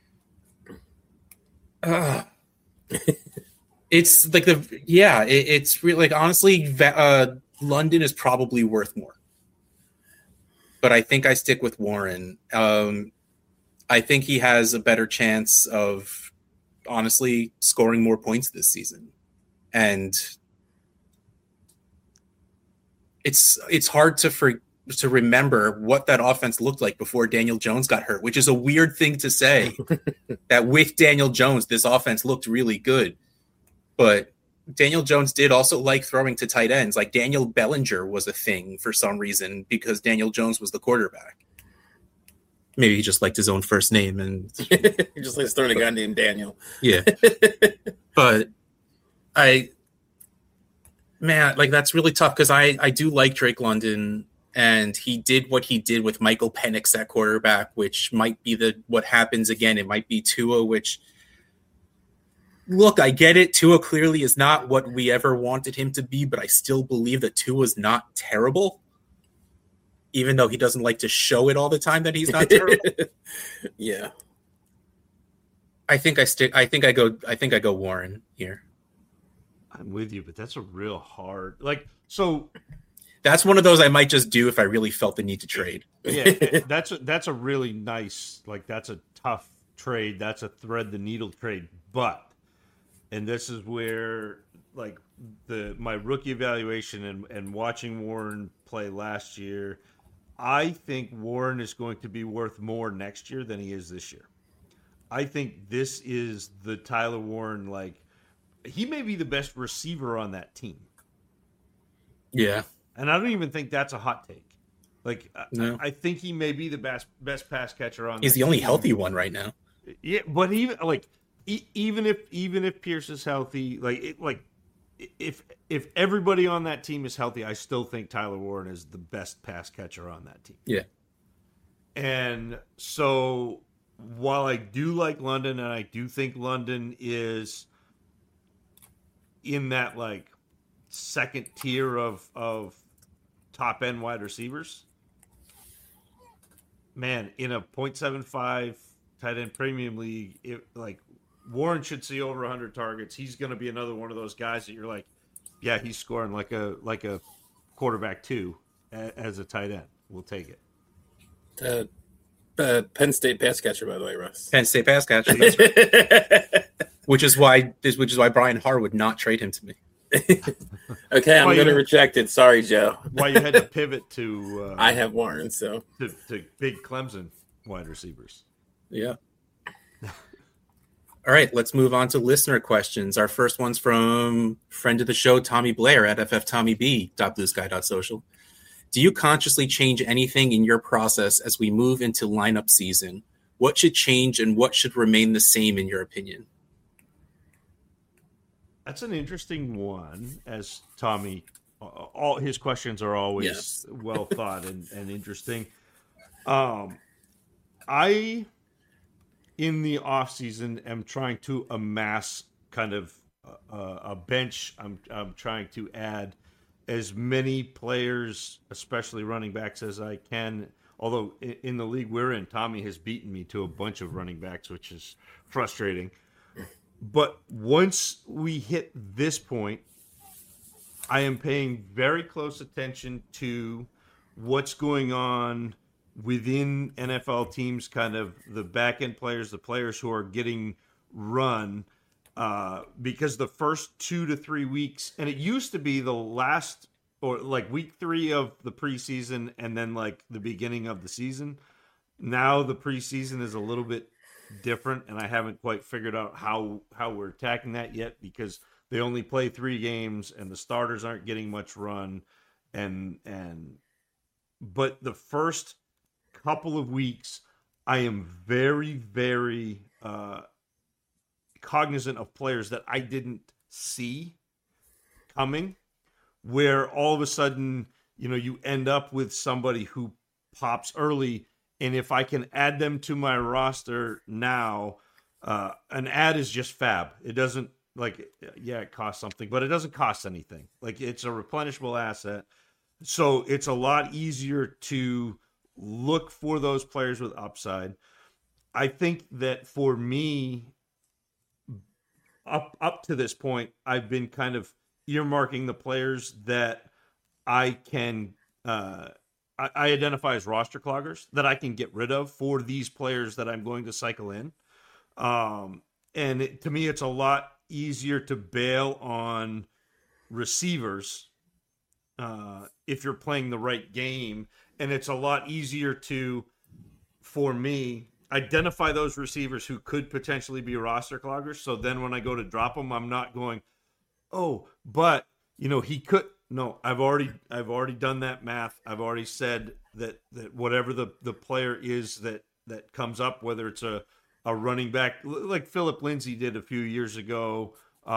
it's like it's really like, honestly, London is probably worth more. But I think I stick with Warren. I think he has a better chance of honestly scoring more points this season. And it's hard to remember what that offense looked like before Daniel Jones got hurt, which is a weird thing to say, that with Daniel Jones, this offense looked really good. But Daniel Jones did also like throwing to tight ends. Like, Daniel Bellinger was a thing for some reason because Daniel Jones was the quarterback. Maybe he just liked his own first name, and He just likes throwing a guy named Daniel. Yeah. But that's really tough because I do like Drake London, and he did what he did with Michael Penix at quarterback, which might be what happens again. It might be Tua, which, look, I get it. Tua clearly is not what we ever wanted him to be, but I still believe that Tua's not terrible, even though he doesn't like to show it all the time that he's not terrible. Yeah. I think I go Warren here. I'm with you, but that's a real hard, so. That's one of those I might just do if I really felt the need to trade. Yeah, that's a really nice, that's a tough trade. That's a thread the needle trade. But, and this is where my rookie evaluation and watching Warren play last year, I think Warren is going to be worth more next year than he is this year. I think this is the Tyler Warren, he may be the best receiver on that team. Yeah. And I don't even think that's a hot take. No. I think he may be the best pass catcher on. He's the only healthy one right now. Yeah, but even if Pierce is healthy, if everybody on that team is healthy, I still think Tyler Warren is the best pass catcher on that team. Yeah. And so while I do like London, and I do think London is in that like second tier of top end wide receivers, man, in a 0.75 tight end premium league, Warren should see over 100 targets. He's going to be another one of those guys that you're like, yeah, he's scoring like a quarterback too as a tight end. We'll take it. Penn State pass catcher, by the way, Russ. Penn State pass catcher, which is why Brian Harr would not trade him to me. Okay, I'm going to reject it. Sorry, Joe. Why you had to pivot to? I have Warren, so to big Clemson wide receivers. Yeah. All right, let's move on to listener questions. Our first one's from friend of the show, Tommy Blair at fftommyb.bluesky.social. Do you consciously change anything in your process as we move into lineup season? What should change and what should remain the same in your opinion? That's an interesting one, as Tommy, all his questions are always well thought and interesting. I, in the offseason, am trying to amass kind of a bench. I'm trying to add as many players, especially running backs, as I can. Although in the league we're in, Tommy has beaten me to a bunch of running backs, which is frustrating. But once we hit this point, I am paying very close attention to what's going on within NFL teams, kind of the back-end players, the players who are getting run, because the first 2 to 3 weeks, and it used to be the last, or like week 3 of the preseason and then like the beginning of the season. Now the preseason is a little bit different, and I haven't quite figured out how we're attacking that yet, because they only play 3 games and the starters aren't getting much run, but the first couple of weeks I am very, very cognizant of players that I didn't see coming, where all of a sudden, you end up with somebody who pops early. And if I can add them to my roster now, an ad is just fab. It doesn't it costs something, but it doesn't cost anything. Like, it's a replenishable asset. So it's a lot easier to look for those players with upside. I think that for me, up to this point, I've been kind of earmarking the players that I can I identify as roster cloggers that I can get rid of for these players that I'm going to cycle in. To me, it's a lot easier to bail on receivers if you're playing the right game. And it's a lot easier to, for me, identify those receivers who could potentially be roster cloggers. So then when I go to drop them, I'm not going, oh, but, he could. No, I've already done that math. I've already said that whatever the player is that comes up, whether it's a running back like Philip Lindsay did a few years ago, there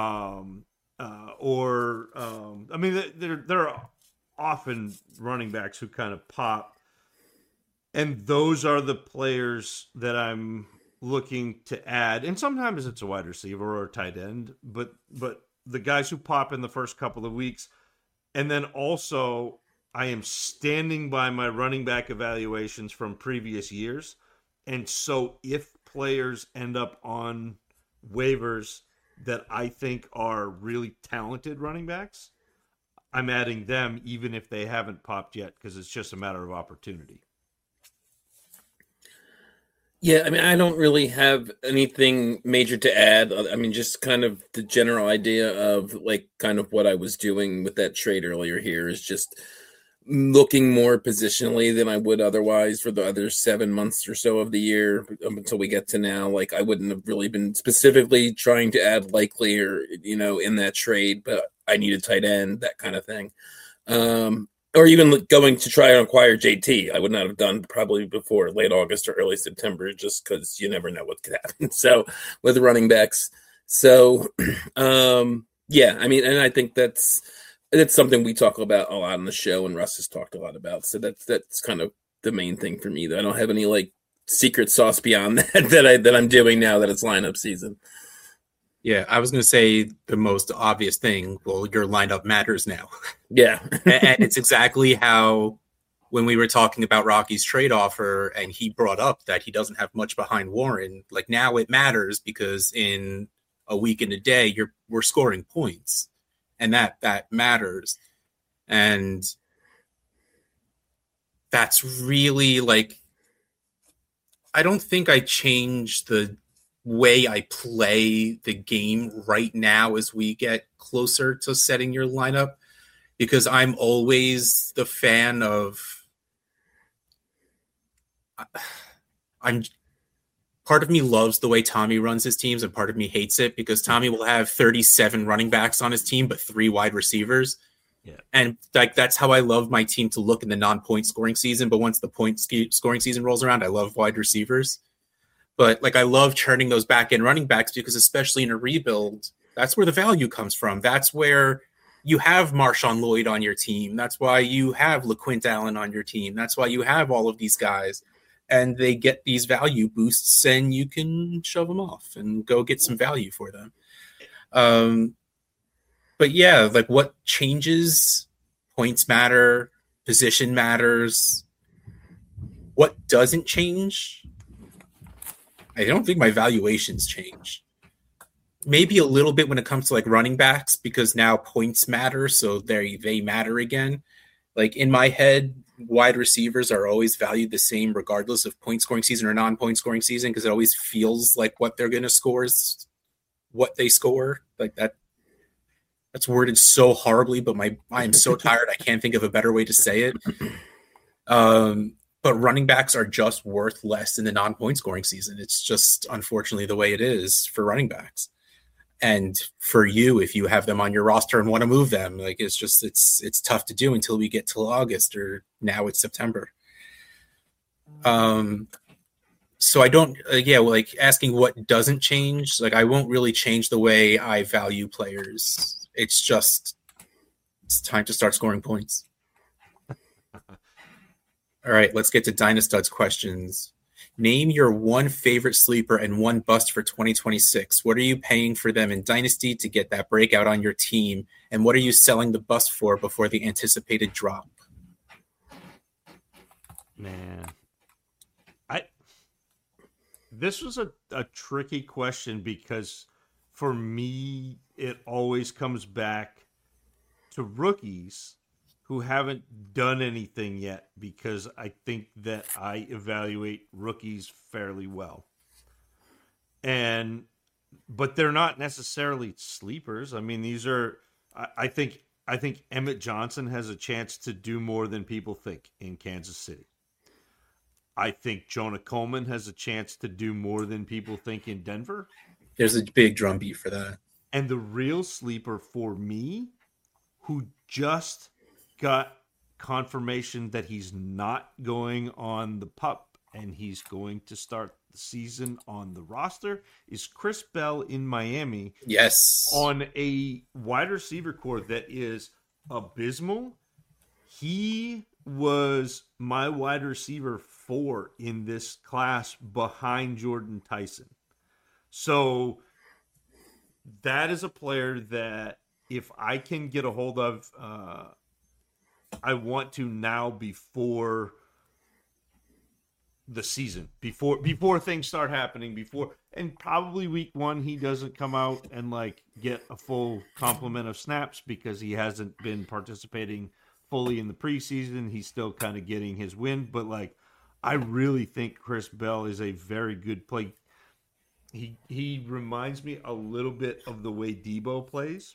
are often running backs who kind of pop, and those are the players that I'm looking to add. And sometimes it's a wide receiver or a tight end, but the guys who pop in the first couple of weeks. And then also, I am standing by my running back evaluations from previous years. And so if players end up on waivers that I think are really talented running backs, I'm adding them even if they haven't popped yet, because it's just a matter of opportunity. Yeah, I don't really have anything major to add. Just kind of the general idea of kind of what I was doing with that trade earlier here is just looking more positionally than I would otherwise for the other 7 months or so of the year until we get to now. I wouldn't have really been specifically trying to add Likely or, in that trade, but I need a tight end, that kind of thing. Or even going to try and acquire JT, I would not have done probably before late August or early September, just because you never know what could happen. So with running backs, Yeah, I mean, and I think that's something we talk about a lot on the show, and Russ has talked a lot about. So that's kind of the main thing for me. I don't have any like secret sauce beyond that I'm doing now that it's lineup season. Yeah, I was going to say the most obvious thing. Well, your lineup matters now. Yeah. And it's exactly how when we were talking about Rocky's trade offer and he brought up that he doesn't have much behind Warren, like now it matters because in a week and a day, we're scoring points and that matters. And that's really like, I don't think I changed the way I play the game right now as we get closer to setting your lineup, because I'm always the fan of part of me loves the way Tommy runs his teams and part of me hates it because Tommy will have 37 running backs on his team but 3 wide receivers. Yeah. And like that's how I love my team to look in the non-point scoring season, but once the point scoring season rolls around, I love wide receivers. But like I love churning those back end running backs because especially in a rebuild, that's where the value comes from. That's where you have Marshawn Lloyd on your team. That's why you have LaQuint Allen on your team. That's why you have all of these guys. And they get these value boosts and you can shove them off and go get some value for them. But yeah, like what changes? Points matter. Position matters. What doesn't change? I don't think my valuations change. Maybe a little bit when it comes to like running backs because now points matter. So they matter again. Like in my head, wide receivers are always valued the same regardless of point scoring season or non-point scoring season because it always feels like what they're going to score is what they score. Like that's worded so horribly, but I am so tired I can't think of a better way to say it. But running backs are just worth less in the non-point scoring season. It's just unfortunately the way it is for running backs. And for you, if you have them on your roster and want to move them, like it's tough to do until we get till August or now it's September. So I don't, like asking what doesn't change. Like I won't really change the way I value players. It's time to start scoring points. All right, let's get to Dynastud's questions. Name your one favorite sleeper and one bust for 2026. What are you paying for them in Dynasty to get that breakout on your team? And what are you selling the bust for before the anticipated drop? Man, this was a tricky question because for me, it always comes back to rookies who haven't done anything yet because I think that I evaluate rookies fairly well. But they're not necessarily sleepers. I mean, these are I think Emmett Johnson has a chance to do more than people think in Kansas City. I think Jonah Coleman has a chance to do more than people think in Denver. There's a big drumbeat for that. And the real sleeper for me, who just got confirmation that he's not going on the PUP and he's going to start the season on the roster, is Chris Bell in Miami. Yes. On a wide receiver core that is abysmal. He was my wide receiver 4 in this class behind Jordan Tyson. So that is a player that if I can get a hold of, I want to now before the season, before things start happening, and probably week 1 he doesn't come out and like get a full complement of snaps because he hasn't been participating fully in the preseason. He's still kind of getting his wind, but like I really think Chris Bell is a very good play. He reminds me a little bit of the way Debo plays.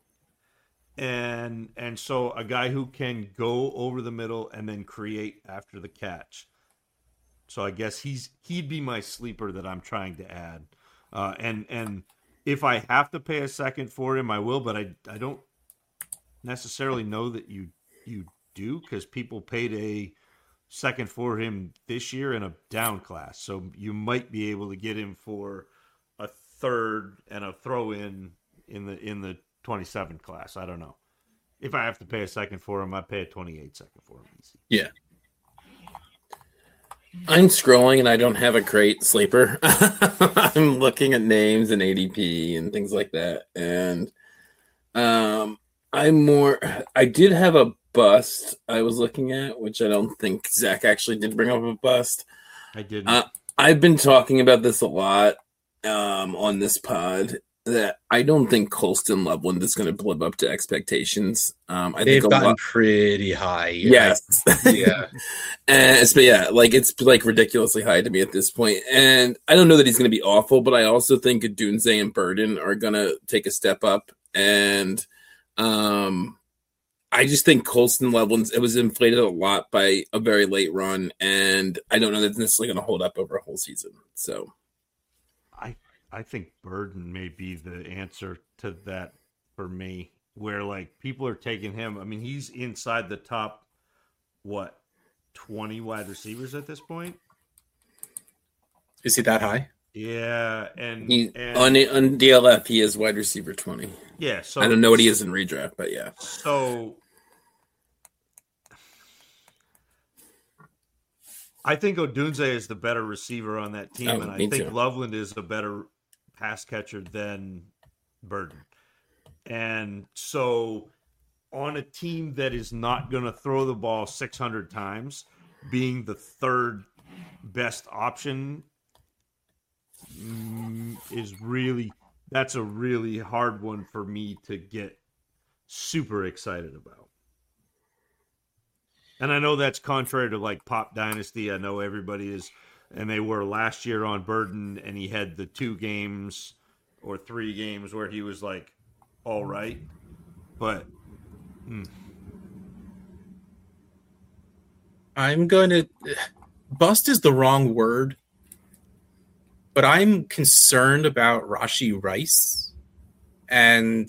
And so a guy who can go over the middle and then create after the catch. So I guess he'd be my sleeper that I'm trying to add. And if I have to pay a second for him, I will, but I don't necessarily know that you do because people paid a second for him this year in a down class. So you might be able to get him for a third and a throw in the 27 class. I don't know. If I have to pay a second for him, I pay a 28 second for him. Easy. Yeah. I'm scrolling and I don't have a great sleeper. I'm looking at names and ADP and things like that. And I did have a bust I was looking at, which I don't think Zach actually did bring up a bust. I didn't. I've been talking about this a lot on this pod, that I don't think Colston Loveland is going to live up to expectations. They've gotten pretty high. Yes. Yeah. It's like ridiculously high to me at this point. And I don't know that he's going to be awful, but I also think Odunze and Burden are going to take a step up. And I just think Colston Loveland, it was inflated a lot by a very late run. And I don't know that it's necessarily going to hold up over a whole season. So I think Burden may be the answer to that for me, where like people are taking him. I mean, he's inside the top, 20 wide receivers at this point. Is he that high? Yeah, and on DLF he is wide receiver 20. Yeah, so I don't know what he is in redraft, but yeah. So I think Odunze is the better receiver on that team, and I think too. Loveland is a better pass catcher than Burden. And so on a team that is not going to throw the ball 600 times, being the third best option that's a really hard one for me to get super excited about. And I know that's contrary to like Pop Dynasty. I know everybody is, and they were last year on Burden, and he had the 2 games or 3 games where he was like, all right. But I'm going to bust is the wrong word, but I'm concerned about Rashee Rice, and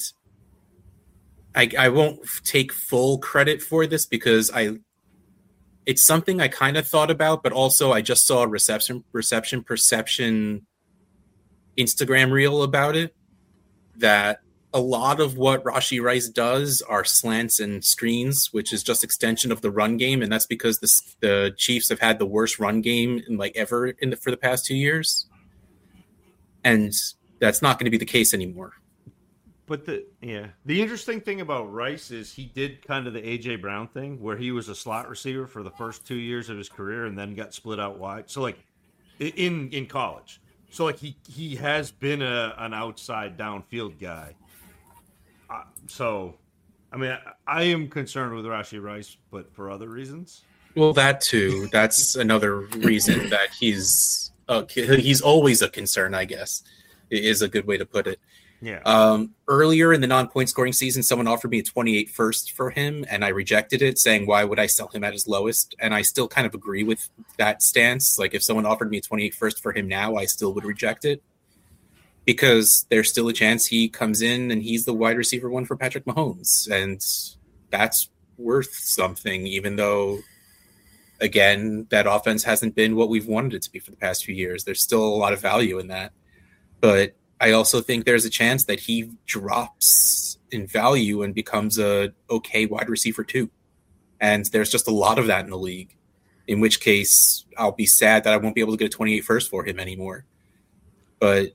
I won't take full credit for this because it's something I kind of thought about, but also I just saw a reception perception Instagram reel about it, that a lot of what Rashee Rice does are slants and screens, which is just extension of the run game, and that's because the Chiefs have had the worst run game in like ever for the past 2 years, and that's not going to be the case anymore. But the interesting thing about Rice is he did kind of the A.J. Brown thing where he was a slot receiver for the first 2 years of his career and then got split out wide. So like in college, so like he has been an outside downfield guy. So, I mean, I am concerned with Rashee Rice, but for other reasons. Well, that too. That's another reason that he's always a concern, I guess, is a good way to put it. Yeah. Earlier in the non-point scoring season, someone offered me a 28 first for him, and I rejected it, saying, why would I sell him at his lowest? And I still kind of agree with that stance. Like, if someone offered me a 28 first for him now, I still would reject it, because there's still a chance he comes in and he's the wide receiver 1 for Patrick Mahomes. And that's worth something, even though, again, that offense hasn't been what we've wanted it to be for the past few years. There's still a lot of value in that. But I also think there's a chance that he drops in value and becomes a okay wide receiver 2. And there's just a lot of that in the league, in which case I'll be sad that I won't be able to get a 28 first for him anymore. But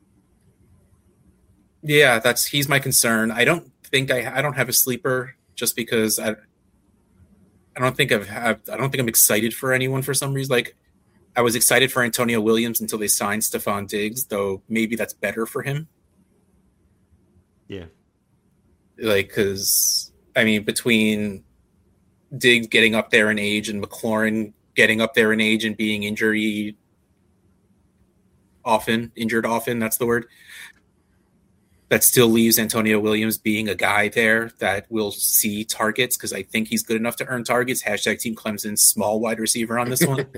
yeah, he's my concern. I don't think I don't have a sleeper just because I don't think I'm excited for anyone for some reason. Like, I was excited for Antonio Williams until they signed Stephon Diggs, though maybe that's better for him. Yeah. Like, because, I mean, between Diggs getting up there in age and McLaurin getting up there in age and being injured often, that's the word, that still leaves Antonio Williams being a guy there that will see targets, because I think he's good enough to earn targets. # Team Clemson, small wide receiver on this one.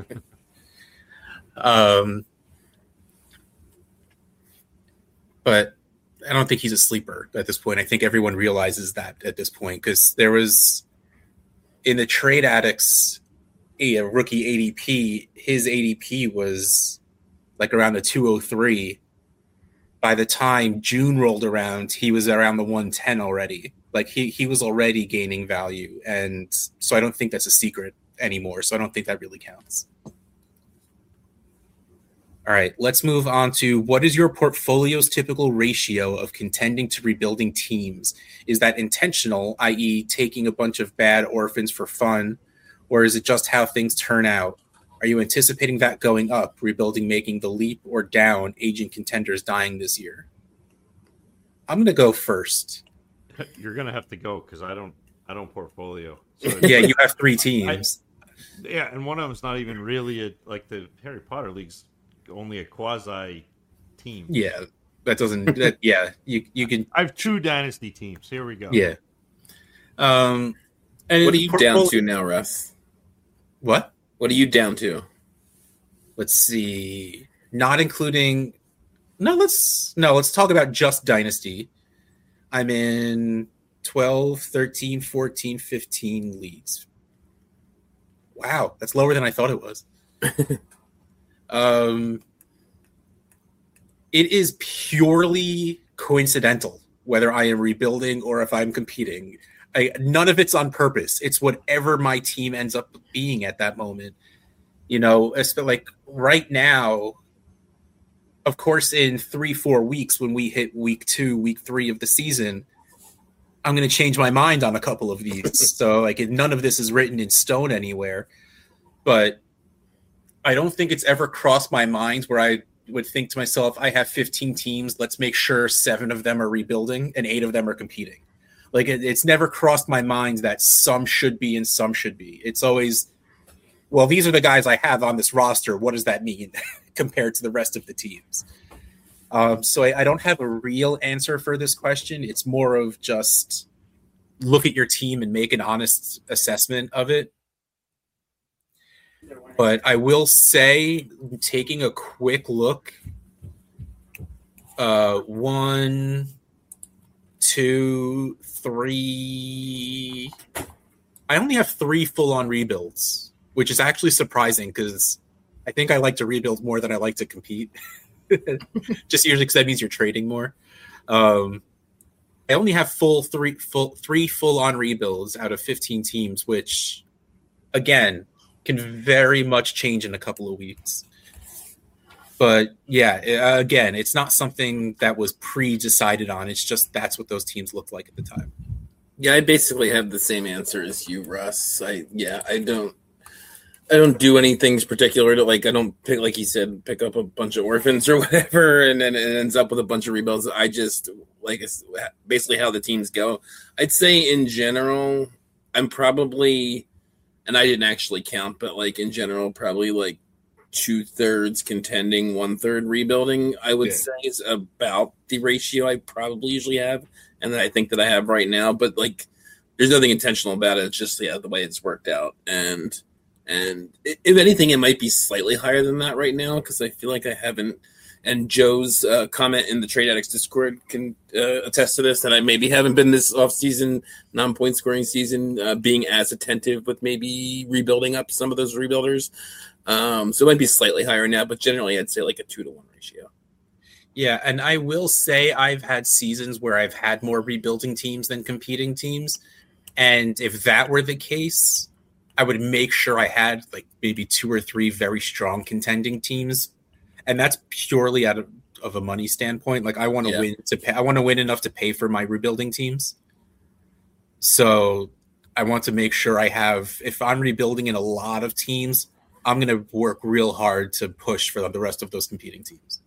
But I don't think he's a sleeper at this point. I think everyone realizes that at this point, because there was, in the Trade Addicts a rookie ADP, his ADP was like around the 203. by the time June rolled around, he was around the 110 already. Like he was already gaining value, and so I don't think that's a secret anymore. So I don't think that really counts. All right, let's move on to what is your portfolio's typical ratio of contending to rebuilding teams? Is that intentional, i.e. taking a bunch of bad orphans for fun, or is it just how things turn out? Are you anticipating that going up, rebuilding making the leap, or down, aging contenders dying this year? I'm going to go first. You're going to have to go because I don't portfolio. So yeah, you have 3 teams. Yeah, and one of them's not even really like the Harry Potter League's only a quasi team. Yeah, that doesn't. You can. I have 2 dynasty teams. Here we go. Yeah. And what are you down to now, Russ? What? What are you down to? Let's see. Not including. Let's talk about just dynasty. I'm in 12, 13, 14, 15 leagues. Wow, that's lower than I thought it was. It is purely coincidental whether I am rebuilding or if I'm competing. None of it's on purpose. It's whatever my team ends up being at that moment. You know, like right now, of course, in 3-4 weeks, when we hit week 2, week 3 of the season, I'm going to change my mind on a couple of these. So like none of this is written in stone anywhere, but I don't think it's ever crossed my mind where I would think to myself, I have 15 teams. Let's make sure 7 of them are rebuilding and 8 of them are competing. Like it's never crossed my mind that some should be and some should be. It's always, well, these are the guys I have on this roster. What does that mean compared to the rest of the teams? So I don't have a real answer for this question. It's more of just look at your team and make an honest assessment of it. But I will say, taking a quick look, 1, 2, 3. I only have 3 full-on rebuilds, which is actually surprising because I think I like to rebuild more than I like to compete. Just usually because that means you're trading more. I only have 3 full-on rebuilds out of 15 teams, which, again, can very much change in a couple of weeks. But yeah, again, it's not something that was pre-decided on. It's just that's what those teams looked like at the time. Yeah, I basically have the same answer as you, Russ. I don't do anything particular to I don't pick, like you said, pick up a bunch of orphans or whatever, and then it ends up with a bunch of rebuilds. I just basically how the teams go. I'd say in general, I'm probably, and I didn't actually count, but in general, probably 2/3 contending, 1/3 rebuilding. I would say is about the ratio I probably usually have, and that I think that I have right now. But there's nothing intentional about it. It's just the way it's worked out, and if anything, it might be slightly higher than that right now because I feel like I haven't. And Joe's comment in the Trade Addicts Discord can attest to this, that I maybe haven't been this off-season, non-point scoring season, being as attentive with maybe rebuilding up some of those rebuilders. So it might be slightly higher now, but generally I'd say a 2-to-1 ratio. Yeah, and I will say I've had seasons where I've had more rebuilding teams than competing teams. And if that were the case, I would make sure I had maybe 2 or 3 very strong contending teams. And that's purely out of a money standpoint. I want to win I want to win enough to pay for my rebuilding teams. So I want to make sure I have, if I'm rebuilding in a lot of teams, I'm going to work real hard to push for the rest of those competing teams.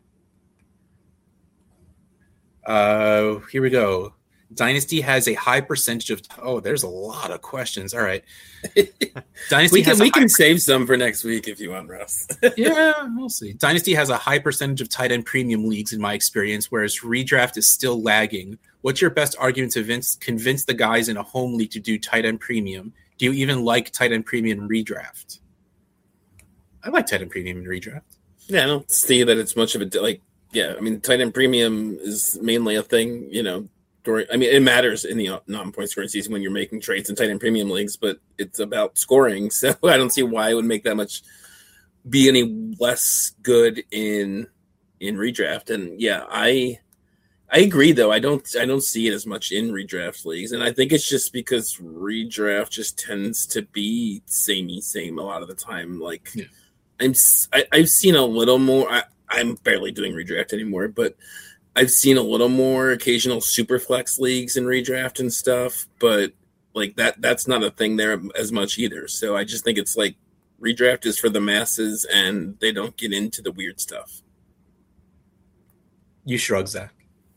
Here we go. Dynasty has a high percentage of... Oh, there's a lot of questions. All right. Dynasty we can save some for next week if you want, Russ. Yeah, we'll see. Dynasty has a high percentage of tight end premium leagues in my experience, whereas redraft is still lagging. What's your best argument to convince the guys in a home league to do tight end premium? Do you even like tight end premium redraft? I like tight end premium in redraft. Yeah, I don't see that it's much of a... tight end premium is mainly a thing, it matters in the non-point scoring season when you're making trades in tight end premium leagues, but it's about scoring. So I don't see why it would make that much be any less good in, in redraft. And yeah, I agree though. I don't see it as much in redraft leagues, and I think it's just because redraft just tends to be same a lot of the time. Like I've seen a little more. I'm barely doing redraft anymore, but I've seen a little more occasional super flex leagues in redraft and stuff. But like that's not a thing there as much either. So I just think it's like redraft is for the masses, and they don't get into the weird stuff. You shrug, Zach.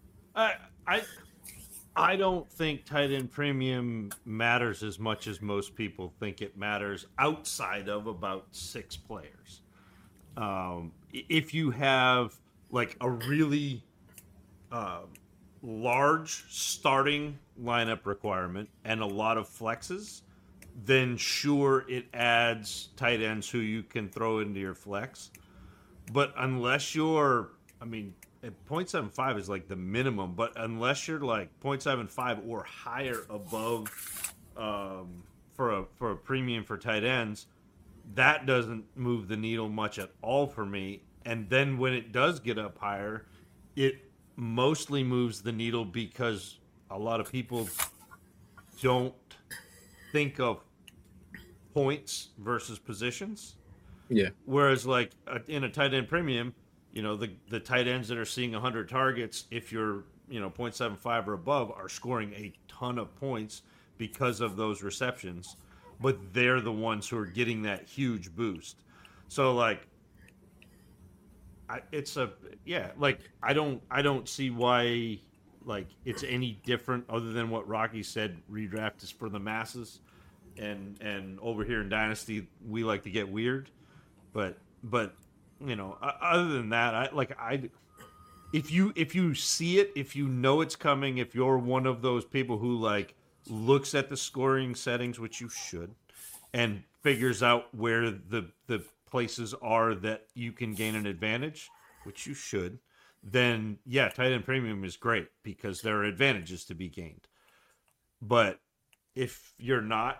I don't think tight end premium matters as much as most people think it matters outside of about 6 players. If you have like a really large starting lineup requirement and a lot of flexes, then sure, it adds tight ends who you can throw into your flex. But unless you're, 0.75 is like the minimum, but unless you're like 0.75 or higher above for a premium for tight ends, that doesn't move the needle much at all for me. And then when it does get up higher, it mostly moves the needle because a lot of people don't think of points versus positions. Yeah. Whereas like in a tight end premium, the tight ends that are seeing 100 targets, if you're, 0.75 or above, are scoring a ton of points because of those receptions, but they're the ones who are getting that huge boost. So like, I don't see why like it's any different other than what Rocky said. Redraft is for the masses, and over here in Dynasty we like to get weird, but. Other than that, if you see it, if you know it's coming, if you're one of those people who like looks at the scoring settings, which you should, and figures out where the places are that you can gain an advantage, which you should, then yeah, tight end premium is great because there are advantages to be gained. But if you're not,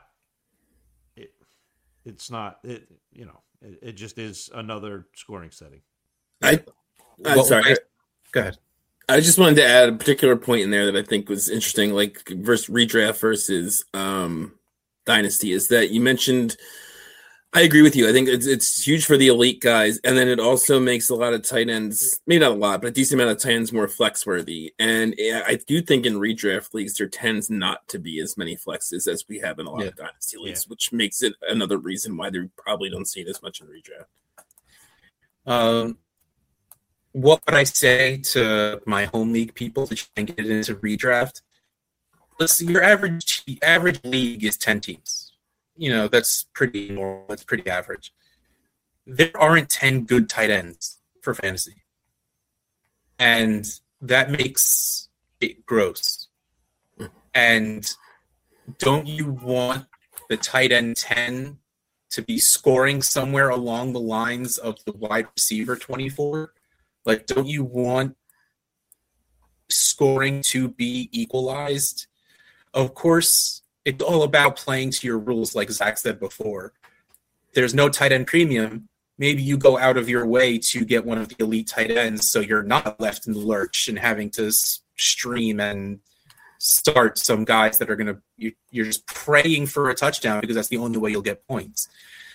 it's not it. It just is another scoring setting. I'm sorry. Go ahead. I just wanted to add a particular point in there that I think was interesting, like versus redraft versus Dynasty, is that you mentioned. I agree with you. I think it's huge for the elite guys, and then it also makes a lot of tight ends, maybe not a lot, but a decent amount of tight ends more flex worthy. And I do think in redraft leagues there tends not to be as many flexes as we have in a lot of Dynasty leagues, which makes it another reason why they probably don't see it as much in redraft. What would I say to my home league people to try and get it into redraft? Listen, your average league is 10 teams. That's pretty normal. That's pretty average. There aren't 10 good tight ends for fantasy. And that makes it gross. And don't you want the tight end 10 to be scoring somewhere along the lines of the wide receiver 24? Like, don't you want scoring to be equalized? Of course, it's all about playing to your rules, like Zach said before. There's no tight end premium. Maybe you go out of your way to get one of the elite tight ends so you're not left in the lurch and having to stream and start some guys that are going to – you're just praying for a touchdown because that's the only way you'll get points.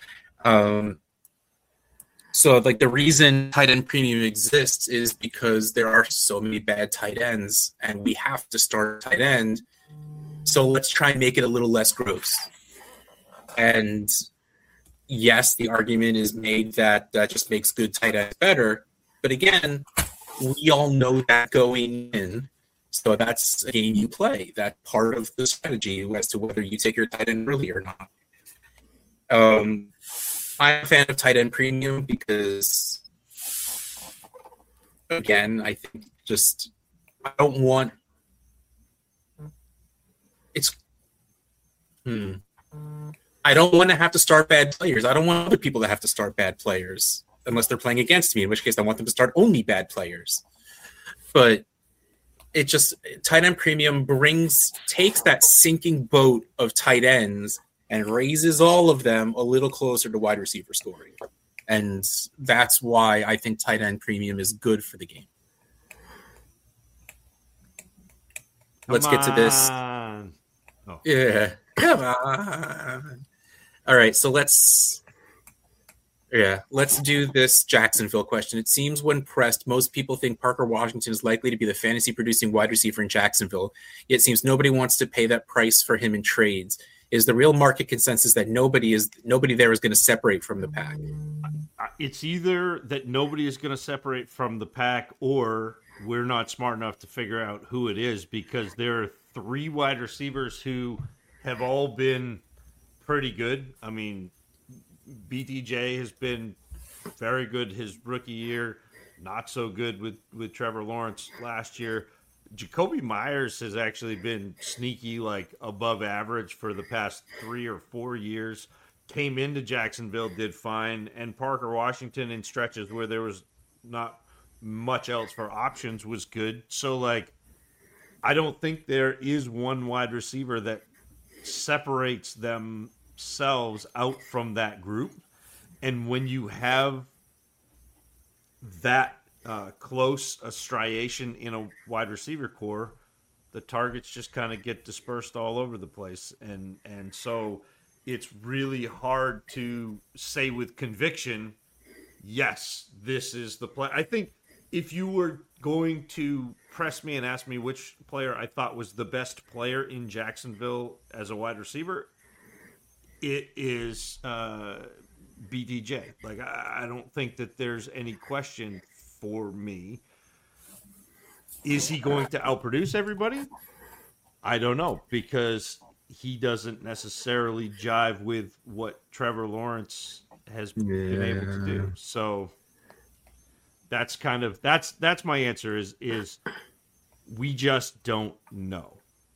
So, like, the reason tight end premium exists is because there are so many bad tight ends, and we have to start tight end. So let's try and make it a little less gross. And yes, the argument is made that just makes good tight ends better. But again, we all know that going in. So that's a game you play. That part of the strategy as to whether you take your tight end early or not. I'm a fan of tight end premium because, again, I think I don't want I don't want to have to start bad players. I don't want other people to have to start bad players unless they're playing against me, in which case I want them to start only bad players. But tight end premium takes that sinking boat of tight ends and raises all of them a little closer to wide receiver scoring. And that's why I think tight end premium is good for the game. Let's get to this. Oh. Yeah, come on. All right, so let's do this Jacksonville question. It seems when pressed, most people think Parker Washington is likely to be the fantasy-producing wide receiver in Jacksonville, yet it seems nobody wants to pay that price for him in trades. Is the real market consensus that nobody there is going to separate from the pack? It's either that nobody is going to separate from the pack, or we're not smart enough to figure out who it is, because there are 3 wide receivers who have all been pretty good. I mean, BTJ has been very good his rookie year, not so good with Trevor Lawrence last year. Jacoby Myers has actually been sneaky, like above average for the past 3 or 4 years. Came into Jacksonville, did fine, and Parker Washington in stretches where there was not much else for options was good. So, like, I don't think there is one wide receiver that separates themselves out from that group. And when you have that close a striation in a wide receiver core, the targets just kind of get dispersed all over the place. And so it's really hard to say with conviction, yes, this is the play. I think if you were going to press me and ask me which player I thought was the best player in Jacksonville as a wide receiver, it is BTJ. Like, I don't think that there's any question for me. Is he going to outproduce everybody? I don't know, because he doesn't necessarily jive with what Trevor Lawrence has been able to do. So that's kind of that's my answer is we just don't know.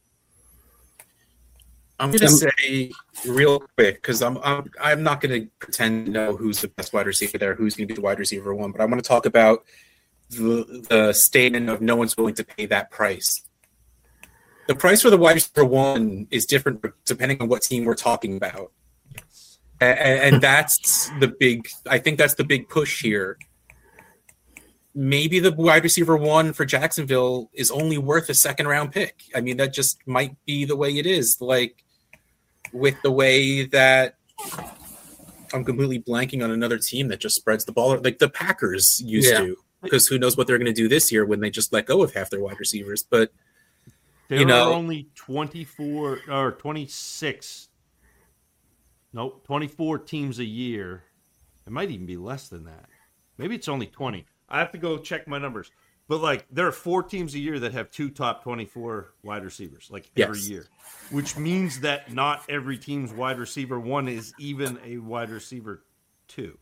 I'm going to say real quick, because I'm not going to pretend to know who's the best wide receiver there, who's going to be the wide receiver one, but I want to talk about the statement of no one's willing to pay that price. The price for the wide receiver one is different depending on what team we're talking about. And that's the big – I think that's the big push here. Maybe the wide receiver one for Jacksonville is only worth a second-round pick. I mean, that just might be the way it is. Like, with the way that I'm completely blanking on another team that just spreads the ball, like the Packers used to, because who knows what they're going to do this year when they just let go of half their wide receivers. But there are only 24 or 26. Nope, 24 teams a year. It might even be less than that. Maybe it's only 20. I have to go check my numbers. But, like, there are 4 teams a year that have 2 top 24 wide receivers, like, every year. Which means that not every team's wide receiver one is even a wide receiver 2.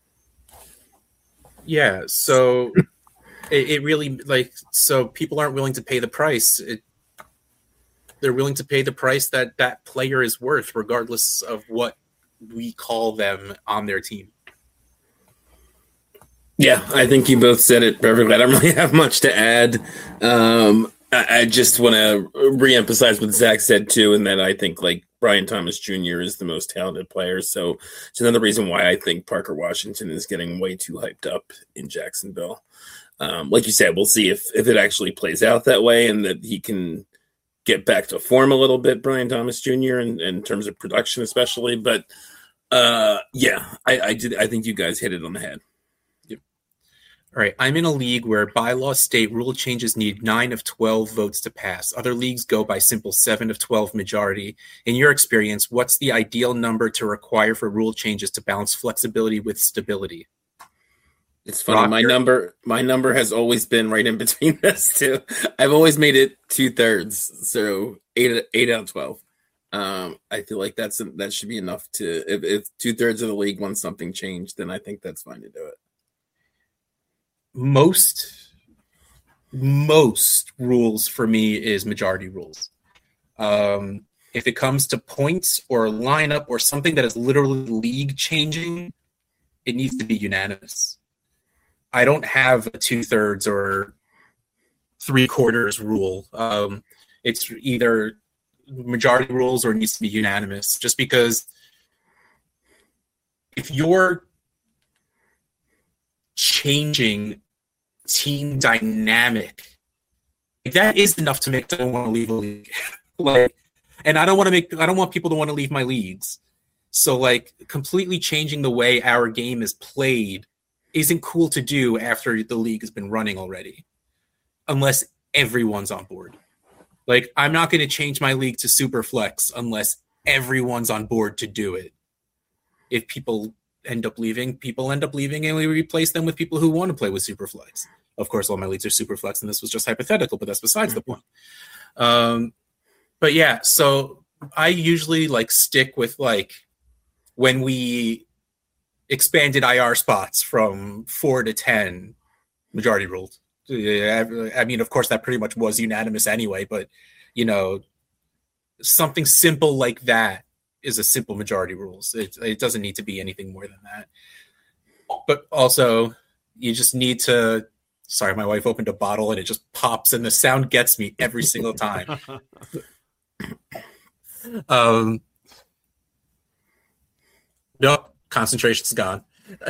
Yeah, so it really, like, so people aren't willing to pay the price. They're willing to pay the price that that player is worth, regardless of what we call them on their team. Yeah, I think you both said it perfectly. I don't really have much to add. I just want to reemphasize what Zach said, too, and that I think, like, Brian Thomas Jr. is the most talented player. So it's another reason why I think Parker Washington is getting way too hyped up in Jacksonville. Like you said, we'll see if it actually plays out that way and that he can get back to form a little bit, Brian Thomas Jr., in terms of production especially. But, I think you guys hit it on the head. All right, I'm in a league where by law state rule changes need 9 of 12 votes to pass. Other leagues go by simple 7 of 12 majority. In your experience, what's the ideal number to require for rule changes to balance flexibility with stability? It's funny. My number has always been right in between this two. I've always made it 2/3, so 8 out of 12. I feel like that should be enough to. If 2/3 of the league wants something changed, then I think that's fine to do it. Most rules for me is majority rules. If it comes to points or lineup or something that is literally league changing, it needs to be unanimous. I don't have a 2/3 or 3/4 rule. It's either majority rules or it needs to be unanimous, just because if you're changing team dynamic. That is enough to make someone want to leave a league. Like, and I don't want people to want to leave my leagues. So like completely changing the way our game is played isn't cool to do after the league has been running already, unless everyone's on board. Like, I'm not going to change my league to Superflex unless everyone's on board to do it. If people end up leaving, and we replace them with people who want to play with Superflex. Of course, all my leagues are Superflex, and this was just hypothetical, but that's besides the point. But yeah, so I usually like stick with like when we expanded IR spots from 4 to 10, majority ruled. I mean, of course, that pretty much was unanimous anyway, but, you know, something simple like that is a simple majority rules. It doesn't need to be anything more than that. But also, you just need to... Sorry, my wife opened a bottle and it just pops and the sound gets me every single time. Nope, concentration's gone.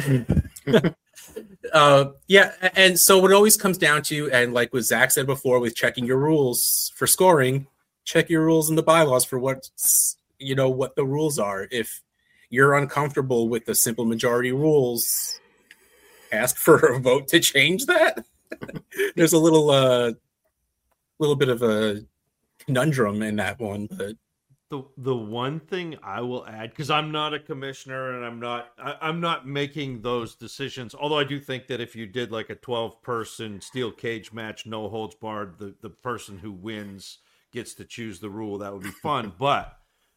Yeah, and so what it always comes down to, and like what Zach said before with checking your rules for scoring, check your rules in the bylaws for what's, you know, what the rules are. If you're uncomfortable with the simple majority rules, ask for a vote to change that. There's a little bit of a conundrum in that one, but the one thing I will add, because I'm not a commissioner and I'm not making those decisions. Although I do think that if you did like a 12-person steel cage match, no holds barred, the person who wins gets to choose the rule. That would be fun. But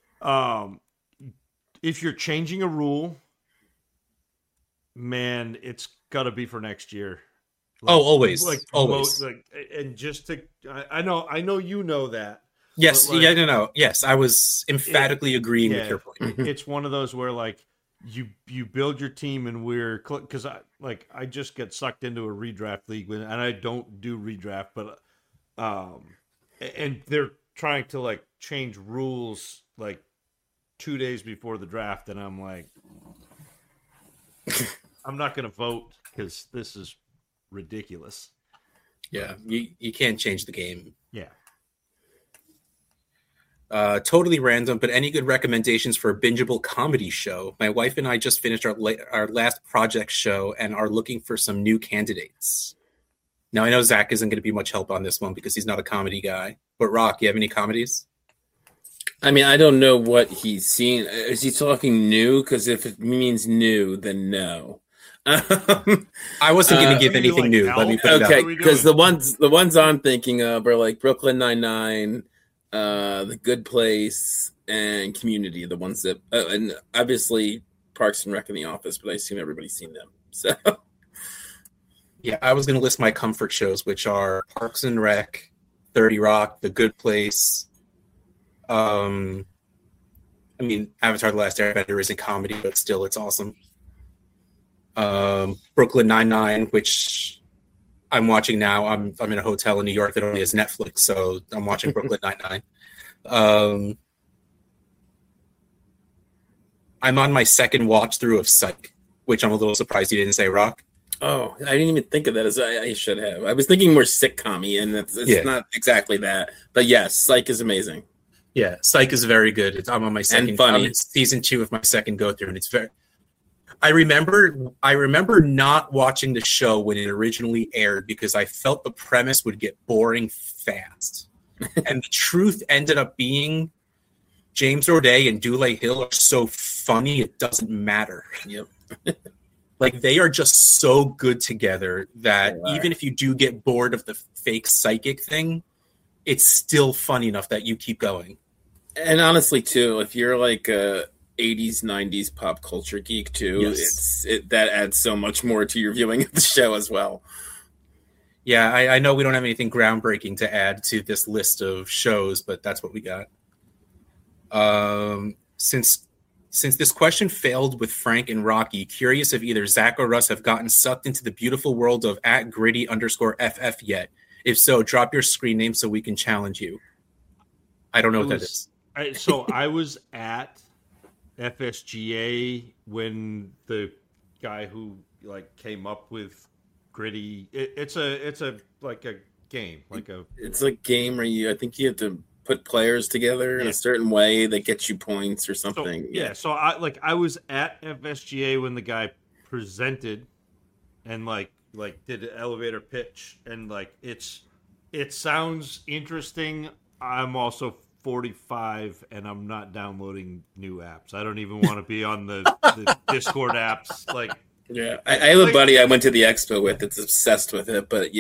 if you're changing a rule, man, it's got to be for next year. Like, always. And just to, I know you know that. Yes, yes, I was emphatically agreeing with your point. It's one of those where like you build your team and because I just get sucked into a redraft league and I don't do redraft, but and they're trying to like change rules like 2 days before the draft, and I'm like, I'm not going to vote because this is ridiculous. Yeah, you can't change the game. Yeah. Totally random, but any good recommendations for a bingeable comedy show? My wife and I just finished our last project show and are looking for some new candidates. Now, I know Zach isn't going to be much help on this one because he's not a comedy guy. But Rock, you have any comedies? I mean, I don't know what he's seen. Is he talking new? Because if it means new, then no. I wasn't going to give anything new. Let me put it out. Okay, because the ones I'm thinking of are like Brooklyn Nine-Nine, The Good Place, and Community. The ones that, and obviously Parks and Rec and The Office, but I assume everybody's seen them. So, yeah, I was going to list my comfort shows, which are Parks and Rec, 30 Rock, The Good Place. I mean, Avatar: The Last Airbender isn't comedy, but still, it's awesome. Brooklyn Nine-Nine, which I'm watching now. I'm in a hotel in New York that only has Netflix, so I'm watching Brooklyn Nine-Nine. I'm on my second watch through of Psych, which I'm a little surprised you didn't say, Rock. Oh, I didn't even think of that as I should have. I was thinking more sitcom-y, and it's not exactly that. But yes, Psych is amazing. Yeah, Psych is very good. I'm on my second, and funny. Season 2 of my second go through, and it's very. I remember not watching the show when it originally aired because I felt the premise would get boring fast, and the truth ended up being James Roday and Dule Hill are so funny it doesn't matter. Yep. Like they are just so good together that even if you do get bored of the fake psychic thing, it's still funny enough that you keep going. And honestly, too, if you're like a 80s, 90s pop culture geek, too, yes. That adds so much more to your viewing of the show as well. Yeah, I know we don't have anything groundbreaking to add to this list of shows, but that's what we got. Since this question failed with Frank and Rocky, curious if either Zach or Russ have gotten sucked into the beautiful world of @gritty_FF yet. If so, drop your screen name so we can challenge you. I don't know what that is. So I was at FSGA when the guy who like came up with gritty. It's a like a game, It's a game where I think you have to put players together in a certain way that gets you points or something. So I was at FSGA when the guy presented and like did an elevator pitch, and like it sounds interesting. I'm also 45 and I'm not downloading new apps. I don't even want to be on the Discord apps. Like, yeah, I have a buddy I went to the expo with that's obsessed with it, but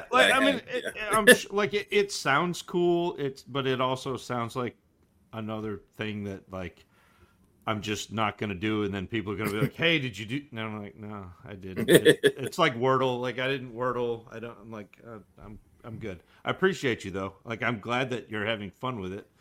it sounds cool. But it also sounds like another thing that like I'm just not going to do, and then people are going to be like, "Hey, did you do?" No, I'm like, "No, I didn't." It's like Wordle. Like I didn't Wordle. I don't. I'm like, I'm good. I appreciate you though. Like I'm glad that you're having fun with it.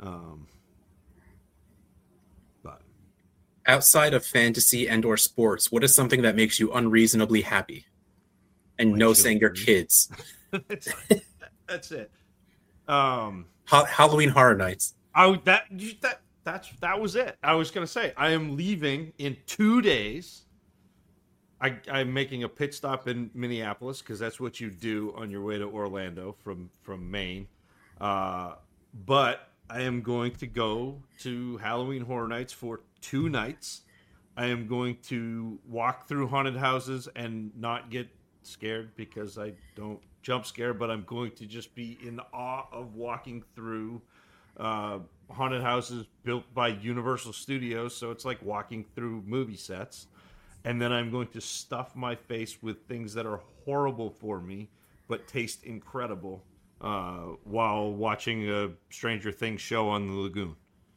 But outside of fantasy and or sports, what is something that makes you unreasonably happy? And no saying your kids. That's it. Halloween Horror Nights. That was it. I was gonna say I am leaving in 2 days. I'm making a pit stop in Minneapolis because that's what you do on your way to Orlando from Maine. But I am going to go to Halloween Horror Nights for 2 nights. I am going to walk through haunted houses and not get scared because I don't jump scare, but I'm going to just be in awe of walking through haunted houses built by Universal Studios. So it's like walking through movie sets. And then I'm going to stuff my face with things that are horrible for me, but taste incredible while watching a Stranger Things show on the lagoon.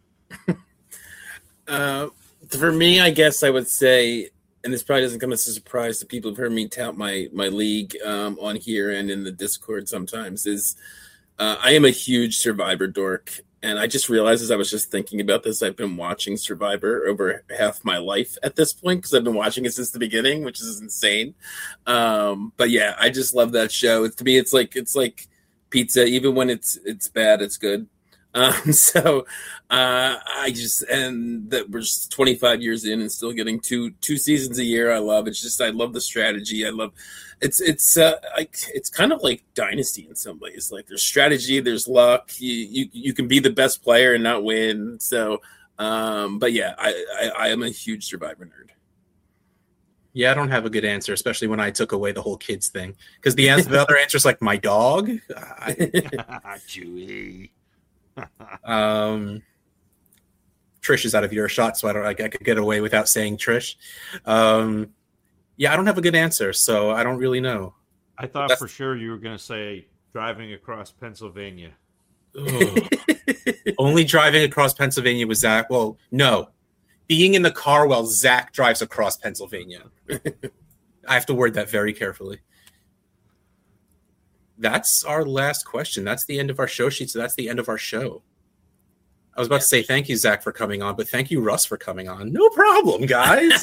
For me, I guess I would say, and this probably doesn't come as a surprise to people who've heard me tout my league on here and in the Discord sometimes, is I am a huge Survivor dork. And I just realized as I was just thinking about this, I've been watching Survivor over half my life at this point because I've been watching it since the beginning, which is insane. But yeah, I just love that show. To me, it's like pizza. Even when it's bad, it's good. So I just, and that we're just 25 years in and still getting two seasons a year. I love it. I love the strategy. I love it's kind of like Dynasty in some ways. Like there's strategy, there's luck. You can be the best player and not win. So, but yeah, I am a huge Survivor nerd. Yeah, I don't have a good answer, especially when I took away the whole kids thing. Because the other answer is like my dog. Chewy. Trish is out of earshot, so I could get away without saying Trish. Yeah, I don't have a good answer, so I don't really know. I thought for sure you were going to say driving across Pennsylvania. Only driving across Pennsylvania with Zach. Well, no. Being in the car while Zach drives across Pennsylvania. I have to word that very carefully. That's our last question. That's the end of our show sheet, so that's the end of our show. I was about to say thank you, Zach, for coming on, but thank you, Russ, for coming on. No problem, guys.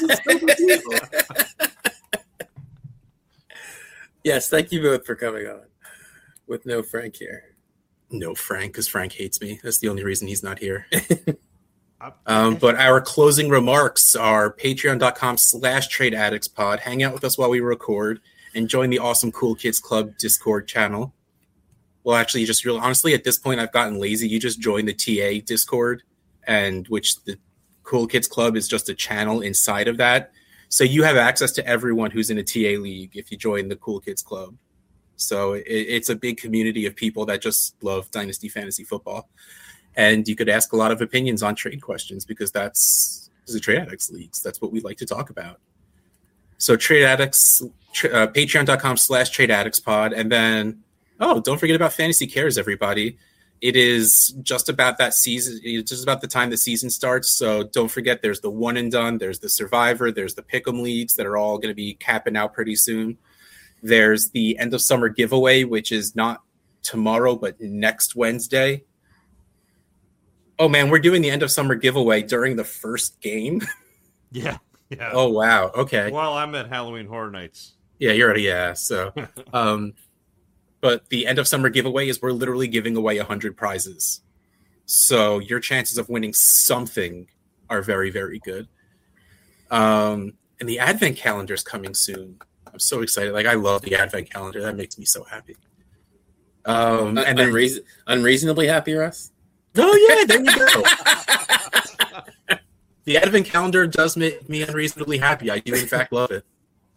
Yes, thank you both for coming on. With no Frank here. No Frank, because Frank hates me. That's the only reason he's not here. But our closing remarks are patreon.com/tradeaddictspod. Hang out with us while we record and join the awesome Cool Kids Club Discord channel. Well, actually, honestly, at this point, I've gotten lazy. You just join the TA Discord, and which the Cool Kids Club is just a channel inside of that. So you have access to everyone who's in a TA league if you join the Cool Kids Club. So it's a big community of people that just love Dynasty Fantasy Football. And you could ask a lot of opinions on trade questions because that's the Trade Addicts Leagues. That's what we like to talk about. So Trade Addicts, patreon.com/tradeaddictspod. And then, don't forget about Fantasy Cares, everybody. It is just about that season. It's just about the time the season starts. So don't forget, there's the one and done. There's the Survivor. There's the Pick'em Leagues that are all going to be capping out pretty soon. There's the end of summer giveaway, which is not tomorrow, but next Wednesday. Oh, man, we're doing the end of summer giveaway during the first game. Yeah. Oh, wow. Okay. Well, I'm at Halloween Horror Nights. Yeah, you're already, yeah. So, but the end of summer giveaway is we're literally giving away 100 prizes. So your chances of winning something are very, very good. And the advent calendar is coming soon. I'm so excited. Like, I love the advent calendar. That makes me so happy. And then Unreasonably happy, Russ? oh yeah, there you go. The advent calendar does make me unreasonably happy. I do in fact love it.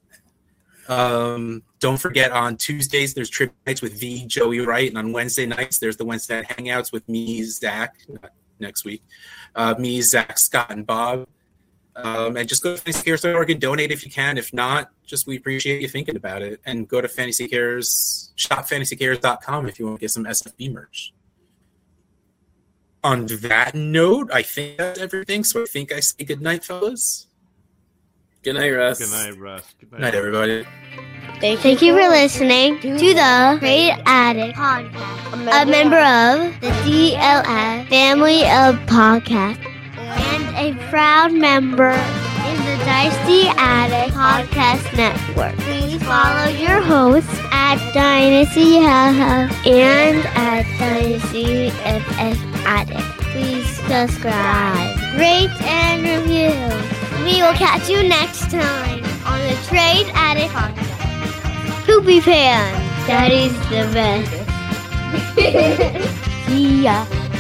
Don't forget, on Tuesdays there's trivia nights with the Joey Wright, and on Wednesday nights there's the Wednesday night hangouts with me, Zach, next week, me, Zach, Scott, and Bob. And just go to FantasyCares.org and donate if you can. If not, just we appreciate you thinking about it. And go to Fantasy Cares, shopfantasycares.com if you want to get some SFB merch. On that note, I think that's everything. So I think I say good night, fellas. Good night, Russ. Good night, Russ. Good Good night, everybody. Thank you for listening to the Trade Addict Podcast, a member of the DLS family of podcasts, and a proud member in the Dynasty Addict Podcast Network. Please follow your hosts at Dynasty and at Dynasty FS Addict. Please subscribe, rate, and review. We will catch you next time on the Trade Addict Podcast. Poopy Pan, that is the best. See ya.